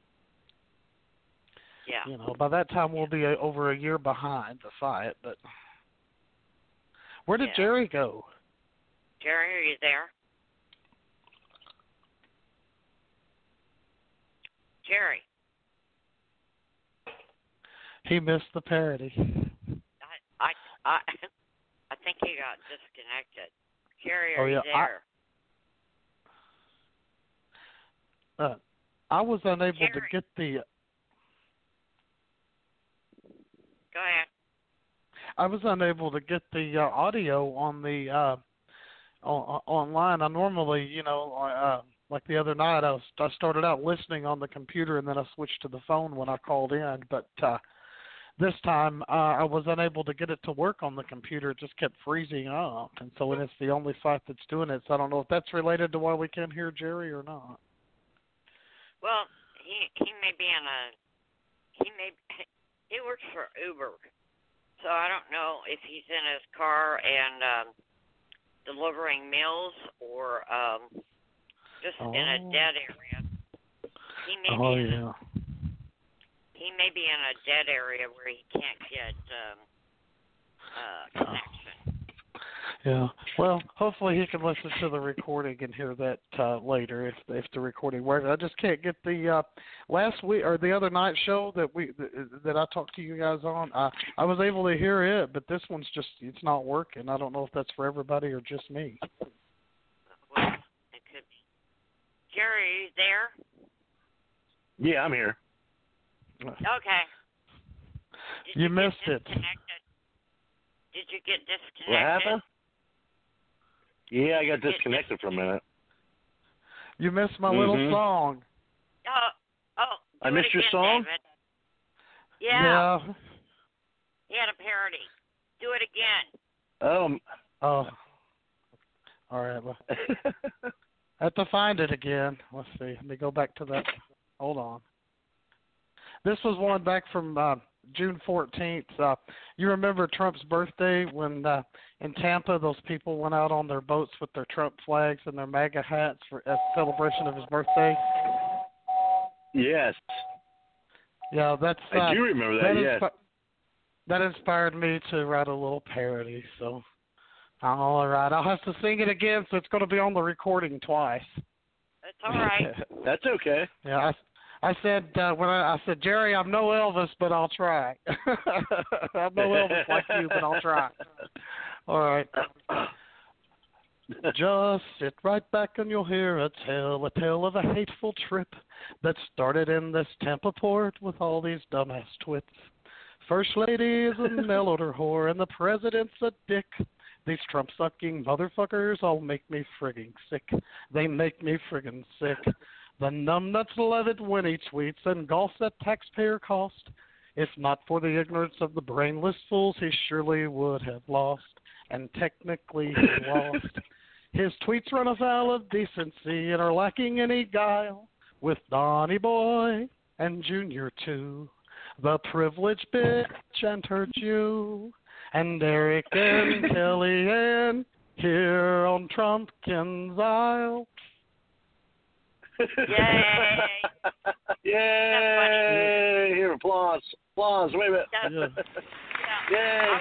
by that time we'll be over a year behind the fight. But where did Jerry go? Jerry, are you there? Jerry. He missed the parody. I think he got disconnected. Jerry, are you there? I was unable to get the. Go ahead. I was unable to get the audio on the online. I normally, like the other night, I started out listening on the computer and then I switched to the phone when I called in. But this time I was unable to get it to work on the computer. It just kept freezing up, and so it's the only site that's doing it. So I don't know if that's related to why we can't hear Jerry or not. Well, he may be he works for Uber, so I don't know if he's in his car and delivering meals or just in a dead area. He may be in a dead area where he can't get connection. Yeah. Well, hopefully he can listen to the recording and hear that later if the recording works. I just can't get the last week or the other night show that I talked to you guys on. I was able to hear it, but this one's it's not working. I don't know if that's for everybody or just me. Well, it could be. Jerry, are you there? Yeah, I'm here. Okay. You missed it. Did you get disconnected? What happened? Yeah, I got disconnected for a minute. You missed my little song. I missed your song? David. Yeah. He had a parody. Do it again. Oh. All right. Well, I have to find it again. Let's see. Let me go back to that. Hold on. This was one back from June 14th. You remember Trump's birthday when in Tampa those people went out on their boats with their Trump flags and their MAGA hats as a celebration of his birthday? Yes. Yeah, that's. I do remember that. Yes. That inspired me to write a little parody. So, all right, I'll have to sing it again, so it's going to be on the recording twice. That's all right. That's okay. Yeah, I said when I said, Jerry, I'm no Elvis, but I'll try. I'm no Elvis like you, but I'll try. All right. Just sit right back and you'll hear a tale of a hateful trip that started in this Tampa port with all these dumbass twits. First lady is a mail-order whore and the president's a dick. These Trump-sucking motherfuckers all make me friggin' sick. They make me friggin' sick. The numbnuts love it when he tweets and golfs at taxpayer cost. If not for the ignorance of the brainless fools, he surely would have lost. And technically he lost. His tweets run afoul of decency and are lacking any guile. With Donnie Boy and Junior too, the privileged bitch and her Jew, and Eric and Kellyanne here on Trumpkin's Isle. Yay! Yay! Here, applause. Applause. Wait a minute. Yay!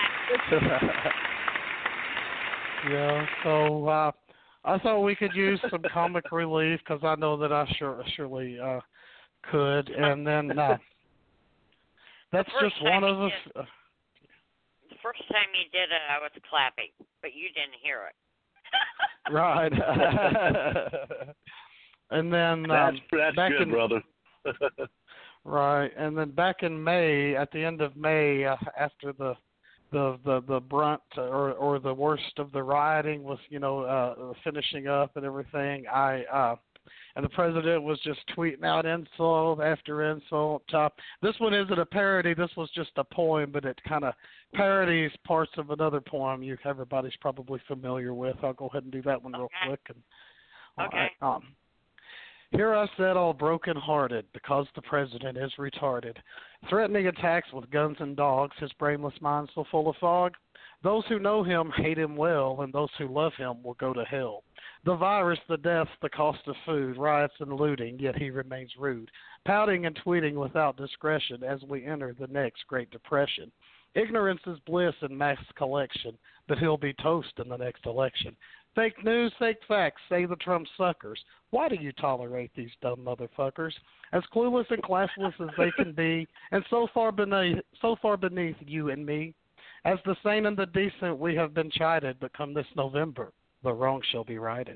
Yeah, so I thought we could use some comic relief because I know that I surely could. And then that's just one of us. The first time you did it, I was clapping, but you didn't hear it. Right. And then that's back good, in, brother. Right, and then back in May, at the end of May, after the brunt or the worst of the rioting was, finishing up and everything, and the president was just tweeting out insult after insult. This one isn't a parody. This was just a poem, but it kind of parodies parts of another poem everybody's probably familiar with. I'll go ahead and do that one real quick. Okay. All right, here I said, all broken-hearted, because the president is retarded, threatening attacks with guns and dogs, his brainless mind so full of fog. Those who know him hate him well, and those who love him will go to hell. The virus, the deaths, the cost of food, riots and looting, yet he remains rude, pouting and tweeting without discretion as we enter the next Great Depression. Ignorance is bliss in mass collection, but he'll be toast in the next election. Fake news, fake facts, say the Trump suckers. Why do you tolerate these dumb motherfuckers? As clueless and classless as they can be, and so far beneath you and me. As the sane and the decent, we have been chided, but come this November, the wrong shall be righted.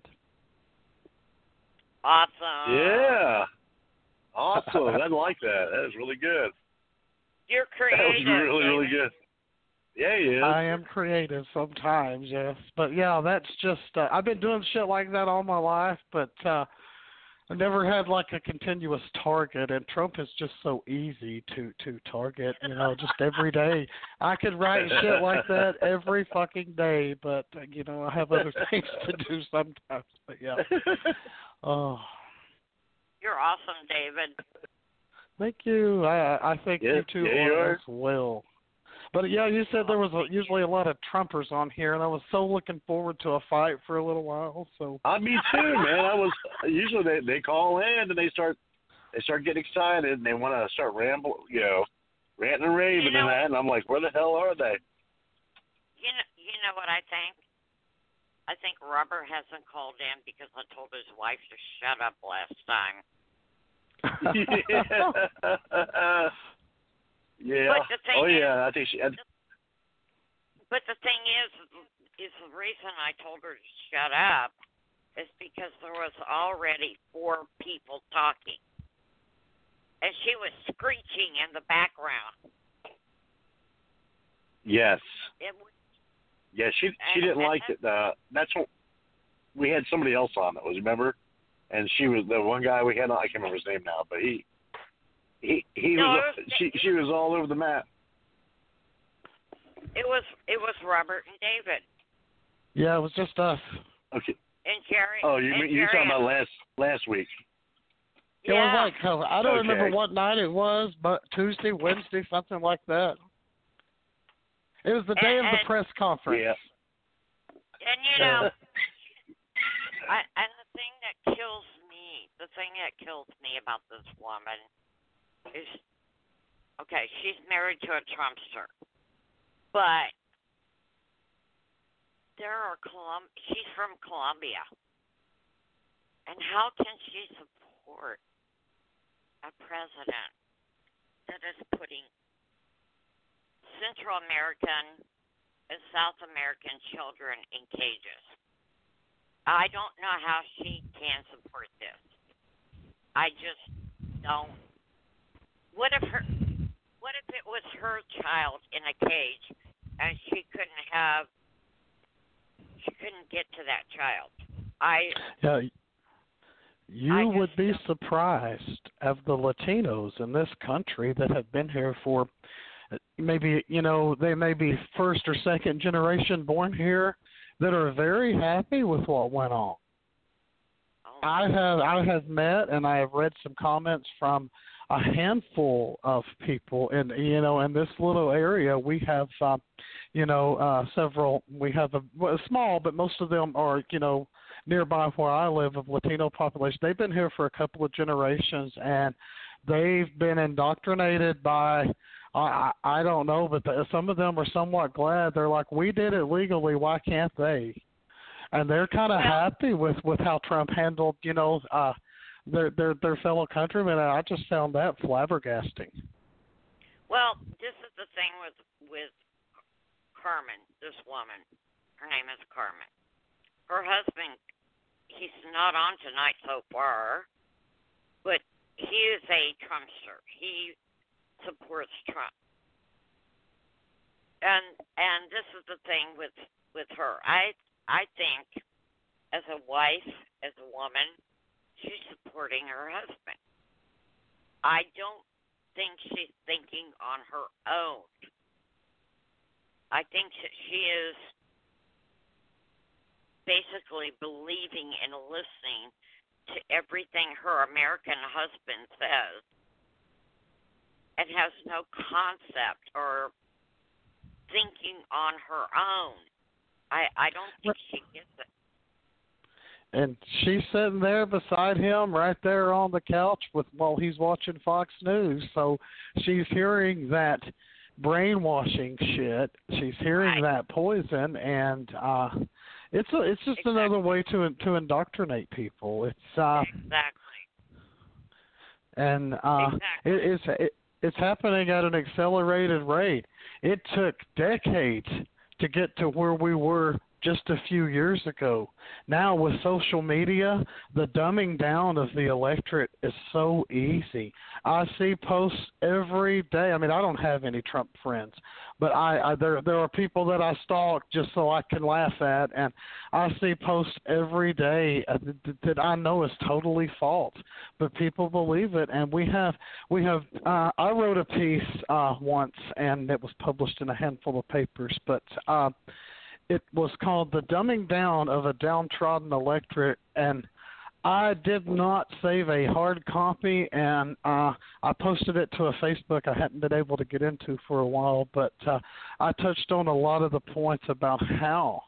Awesome. Yeah. Awesome. I like that. That is really good. You're creative. That was really, really good. Yeah, he is. I am creative sometimes, yes. But, yeah, that's just I've been doing shit like that all my life, but I never had, like, a continuous target, and Trump is just so easy to target, just every day. I could write shit like that every fucking day, but, I have other things to do sometimes. But, yeah. Oh. You're awesome, David. Thank you. I think you two are as well. But, yeah, you said there was usually a lot of Trumpers on here, and I was so looking forward to a fight for a little while. So me too, man. I was usually they call in and they start getting excited and they want to start ranting and raving and that, and I'm like, where the hell are they? You know what I think? I think Robert hasn't called in because I told his wife to shut up last time. Yeah. But the thing I think she. But the thing is the reason I told her to shut up is because there was already 4 people talking, and she was screeching in the background. Yes. She didn't like it. That's what we had somebody else on that was, remember, and she was the one guy we had on. I can't remember his name now, but he she was all over the map. It was Robert and David. Yeah, it was just us. Okay. And Jerry. Oh, you're talking about last week. It was like I don't remember what night it was, but Tuesday, Wednesday, something like that. It was the day of the press conference. Yeah. And and the thing that kills me about this woman is, okay, she's married to a Trumpster, but she's from Colombia, and how can she support a president that is putting Central American and South American children in cages? I don't know how she can support this. I just don't. What if it was her child in a cage and she couldn't get to that child? You would be surprised of the Latinos in this country that have been here for maybe, they may be first or second generation born here that are very happy with what went on. I have met and I have read some comments from a handful of people, and in this little area we have several. We have a small, but most of them are nearby where I live, of Latino population. They've been here for a couple of generations, and they've been indoctrinated by I don't know, but some of them are somewhat glad. They're like, we did it legally, why can't they? And they're kind of happy with how Trump handled their fellow countrymen, and I just found that flabbergasting. Well, this is the thing with Carmen, this woman. Her name is Carmen. Her husband, he's not on tonight so far, but he is a Trumpster. He supports Trump. And this is the thing with her. I think as a wife, as a woman, she's supporting her husband. I don't think she's thinking on her own. I think that she is basically believing and listening to everything her American husband says and has no concept or thinking on her own. I don't think she gets it. And she's sitting there beside him right there on the couch while he's watching Fox News. So she's hearing that brainwashing shit. She's hearing that poison, and it's just another way to indoctrinate people. It's exactly. And it's happening at an accelerated rate. It took decades to get to where we were just a few years ago. Now with social media, the dumbing down of the electorate is so easy. I see posts every day. I mean, I don't have any Trump friends, but there are people that I stalk just so I can laugh at, and I see posts every day that I know is totally false, but people believe it. And we have. I wrote a piece once, and it was published in a handful of papers, but it was called The Dumbing Down of a Downtrodden Electorate, and I did not save a hard copy, and I posted it to a Facebook I hadn't been able to get into for a while, but I touched on a lot of the points about how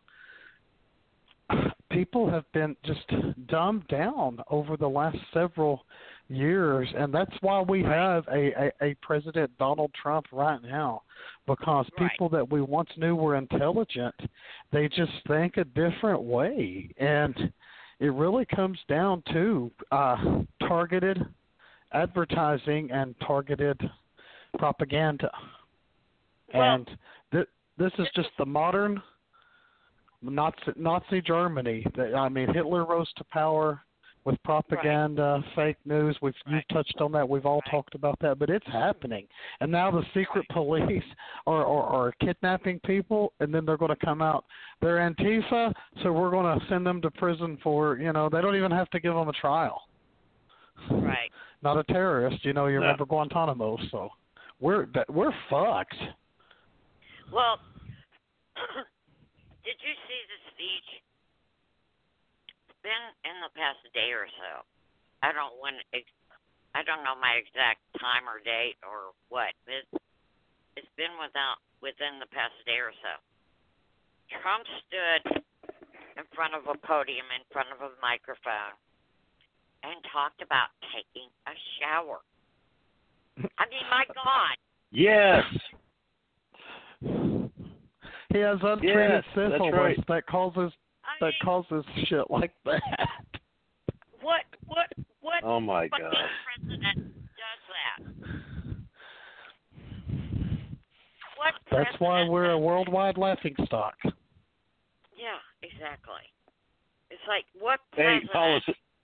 people have been just dumbed down over the last several years, and that's why we have a President Donald Trump right now, because people that we once knew were intelligent, they just think a different way, and it really comes down to targeted advertising and targeted propaganda. Well, and this is just the modern Nazi Germany. I mean, Hitler rose to power with propaganda, fake news. You've touched on that. We've all talked about that, but it's happening. And now the secret police are kidnapping people, and then they're going to come out. They're Antifa, so we're going to send them to prison for, they don't even have to give them a trial. Right. Not a terrorist, you remember Guantanamo, so we're fucked. Well, did you see the speech? Been in the past day or so. I don't know my exact time or date or what. It's been within the past day or so. Trump stood in front of a podium, in front of a microphone, and talked about taking a shower. I mean, my God. Yes. He has untreated syphilis right. that causes shit like that. What oh my God. president does that? What That's why we're a worldwide laughingstock. Yeah, exactly. It's like, what Hey, president? Paula.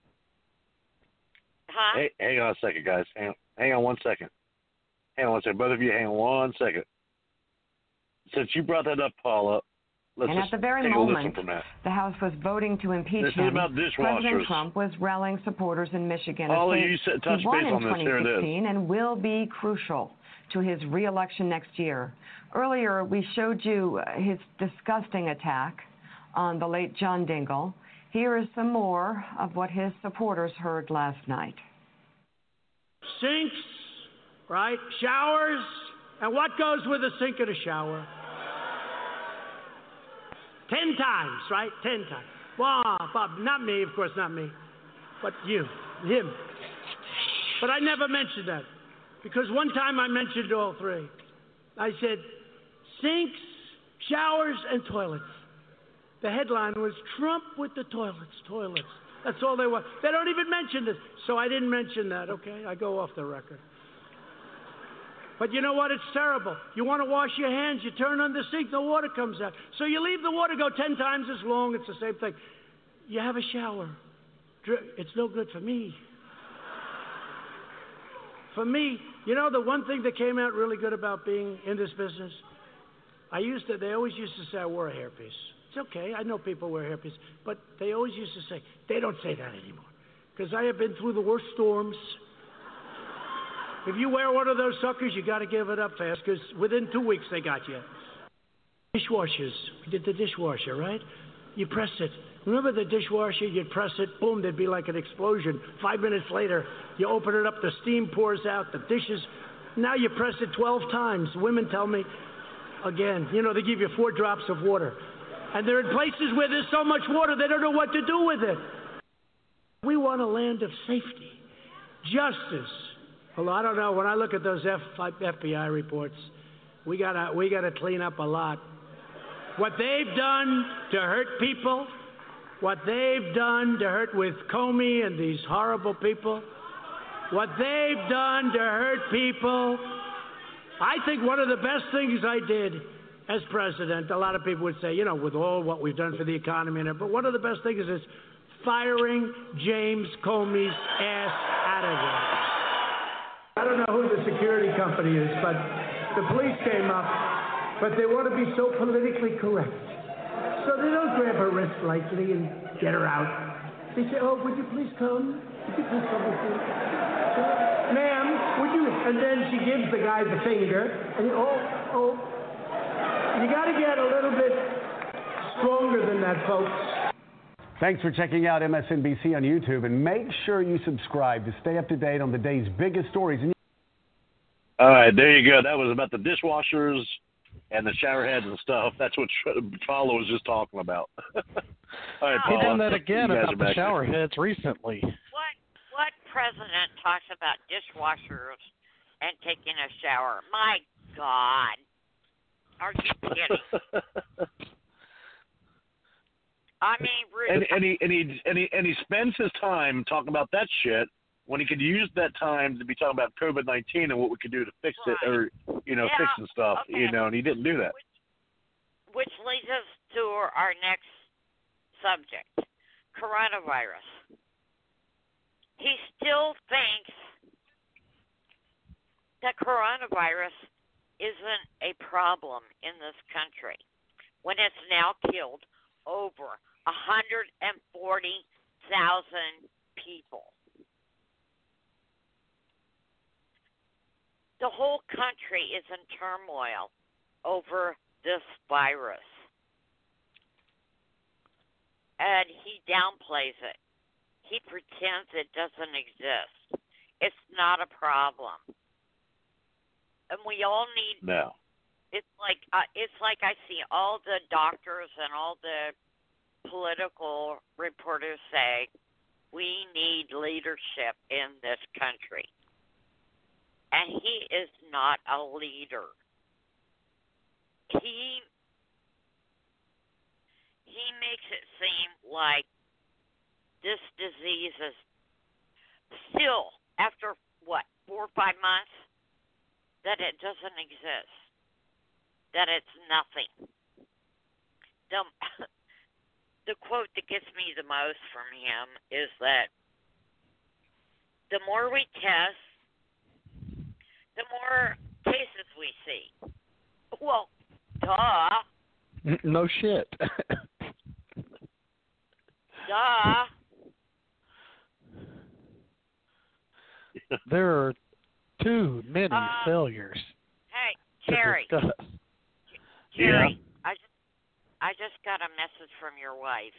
Huh? Hey, hang on a second, guys. Hang on 1 second. Hang on 1 second. Both of you, hang on 1 second. Since you brought that up, Paula, let's and just at the very take moment a listen from that. the House was voting to impeach This him, is about dishwashers. President Trump was rallying supporters in Michigan. Paula, you touched he won base in on this. Here it is. 2016 and will be crucial to his re-election next year. Earlier, we showed you his disgusting attack on the late John Dingell. Here is some more of what his supporters heard last night. Sinks, right? Showers. And what goes with a sink and a shower? 10 times, right? 10 times. Well, Bob, not me, of course, not me. But him. But I never mentioned that. Because one time I mentioned all three. I said, sinks, showers, and toilets. The headline was Trump with the toilets. That's all they want. They don't even mention this. So I didn't mention that, okay? I go off the record. But you know what? It's terrible. You want to wash your hands, you turn on the sink, the water comes out. So you leave the water go 10 times as long. It's the same thing. You have a shower. It's no good for me. For me, you know, the one thing that came out really good about being in this business, they always used to say I wore a hairpiece. It's okay. I know people wear hairpiece, but they always used to say, they don't say that anymore. Because I have been through the worst storms. If you wear one of those suckers, you got to give it up fast, because within 2 weeks they got you. Dishwashers. We did the dishwasher, right? You press it. Remember the dishwasher? You'd press it, boom, there'd be like an explosion. 5 minutes later, you open it up, the steam pours out, the dishes. Now you press it 12 times. Women tell me, again, you know, they give you 4 drops of water. And they're in places where there's so much water, they don't know what to do with it. We want a land of safety, justice. Well, I don't know. When I look at those FBI reports, we gotta clean up a lot. What they've done to hurt people, what they've done to hurt with Comey and these horrible people, what they've done to hurt people. I think one of the best things I did as president, a lot of people would say, you know, with all what we've done for the economy and everything, but one of the best things is firing James Comey's ass out of there. I don't know who the security company is, but the police came up, but they want to be so politically correct. So they don't grab her wrist lightly and get her out. They say, oh, would you please come? Would you please come with me? Ma'am, would you? And then she gives the guy the finger, and you got to get a little bit stronger than that, folks. Thanks for checking out MSNBC on YouTube, and make sure you subscribe to stay up to date on the day's biggest stories. All right, there you go. That was about the dishwashers and the shower heads and stuff. That's what Paula was just talking about. All right, Paula. He done that again about the shower heads recently. What president talks about dishwashers and taking a shower? My God. Are you kidding? I mean, really. And he spends his time talking about that shit when he could use that time to be talking about COVID-19 and what we could do to fix it, or fixing stuff, okay. And he didn't do that. Which leads us to our next subject, coronavirus. He still thinks that coronavirus isn't a problem in this country when it's now killed over 140,000 people. The whole country is in turmoil over this virus. And he downplays it. He pretends it doesn't exist. It's not a problem. And we all need... No. It's like I see all the doctors and all the political reporters say, we need leadership in this country. And he is not a leader. He makes it seem like this disease is still, after 4 or 5 months, that it doesn't exist. That it's nothing. The quote that gets me the most from him is that the more we test, the more cases we see. Well, duh. No shit. Duh. There are too many failures. Hey, Jerry. Jerry, yeah. I just got a message from your wife.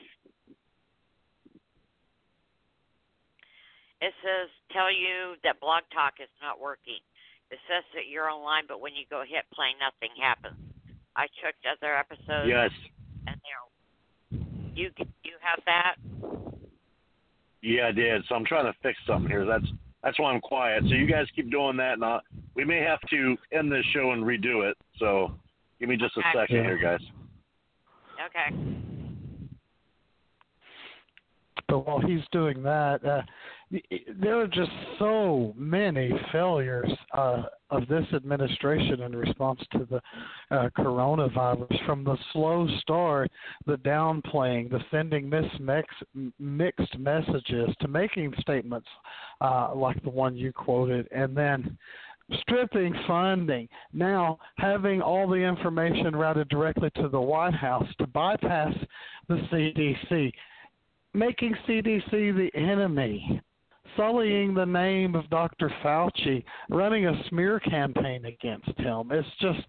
It says, tell you that Blog Talk is not working. It says that you're online, but when you go hit play, nothing happens. I checked other episodes. Yes. And you have that? Yeah, I did. So I'm trying to fix something here. That's why I'm quiet. So you guys keep doing that. And we may have to end this show and redo it. So give me just a second here, guys. Okay. But while he's doing that, there are just so many failures of this administration in response to the coronavirus, from the slow start, the downplaying, the sending mixed messages, to making statements like the one you quoted, and then stripping funding, now having all the information routed directly to the White House to bypass the CDC, making CDC the enemy, sullying the name of Dr. Fauci, running a smear campaign against him. It's just,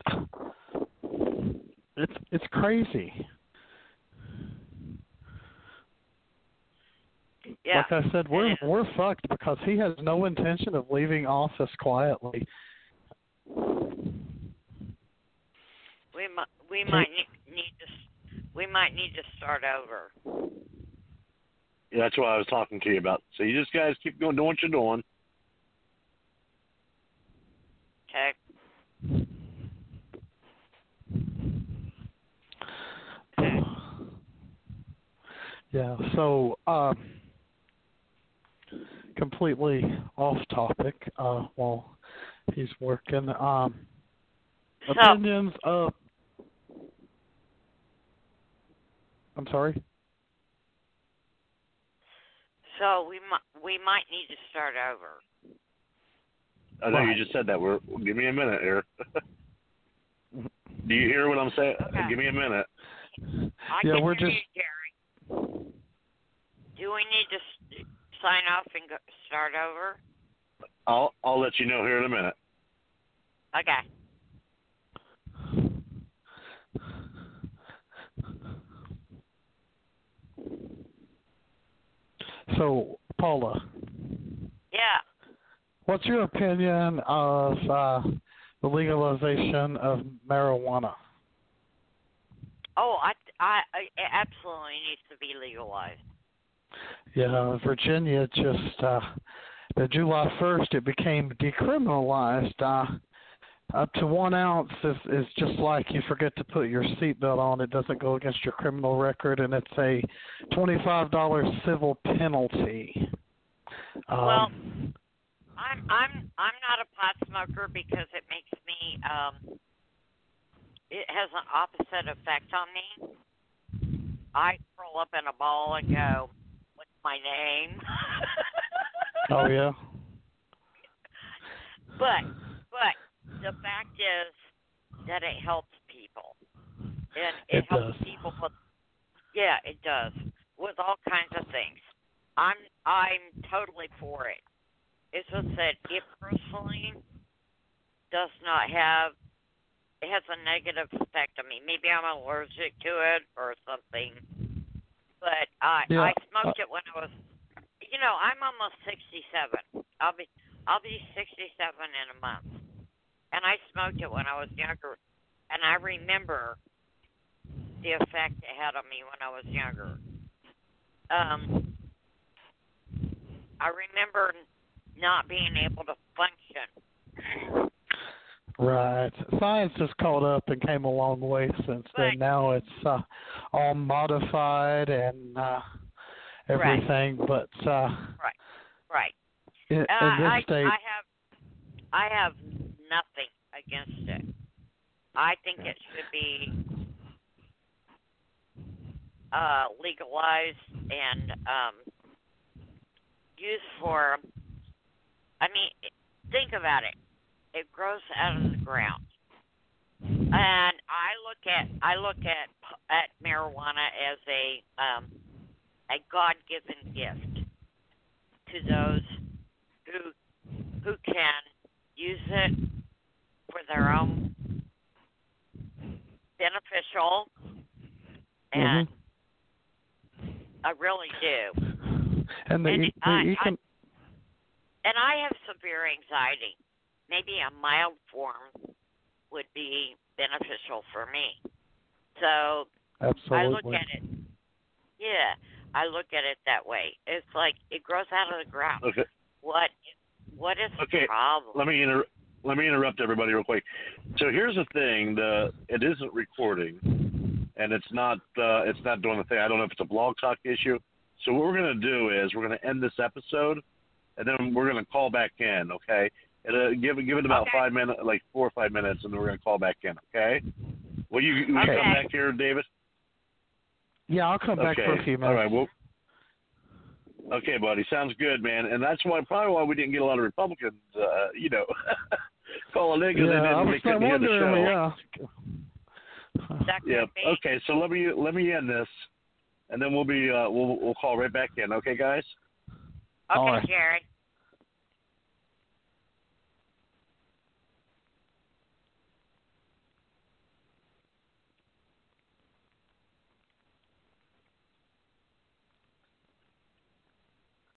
it's crazy. Yeah. Like I said, we're fucked because he has no intention of leaving office quietly. We might need to start over. Yeah, that's what I was talking to you about. So you just guys keep doing what you're doing. Okay. Yeah, so completely off topic while he's working. Opinions of... I'm sorry? So we might need to start over. I know you just said that. Give me a minute here. Do you hear what I'm saying? Okay. Give me a minute. We're just... Do we need to sign off and start over? I'll let you know here in a minute. Okay. So, Paula. Yeah. What's your opinion of the legalization of marijuana? Oh, it absolutely needs to be legalized. Yeah, Virginia just, the July 1st, it became decriminalized. Up to 1 ounce is just like you forget to put your seatbelt on. It doesn't go against your criminal record, and it's a $25 civil penalty. Well, I'm not a pot smoker because it makes me it has an opposite effect on me. I curl up in a ball and go, "What's my name?" Oh yeah. But the fact is that it helps people, and it helps people with, it does, with all kinds of things. I'm totally for it. It's just that it personally does not have, it has a negative effect on me. Maybe I'm allergic to it or something, but I smoked it when I was, I'm almost 67. I'll be 67 in a month. And I smoked it when I was younger, and I remember the effect it had on me when I was younger. I remember not being able to function. Right. Science has caught up and came a long way since then. Now it's all modified and everything, but Right. In this state, I have nothing against it. I think it should be legalized and used for. I mean, think about it. It grows out of the ground, and I look at marijuana as a God-given gift to those who can use it for their own beneficial, and I really do. And I have severe anxiety. Maybe a mild form would be beneficial for me. So absolutely. I look at it. Yeah, I look at it that way. It's like it grows out of the ground. Okay. What is the problem? Let me interrupt everybody real quick. So here's the thing: it isn't recording, and it's not doing the thing. I don't know if it's a Blog Talk issue. So what we're going to do is we're going to end this episode, and then we're going to call back in, okay? And give it about 5 minutes, like 4 or 5 minutes, and then we're going to call back in, okay? Will you come back here, David? Yeah, I'll come back for a few minutes. All right. Well, okay, buddy. Sounds good, man. And that's probably why we didn't get a lot of Republicans, calling in because they couldn't hear the show. Yeah. Okay. So let me end this, and then we'll call right back in. Okay, guys. Okay, Jared.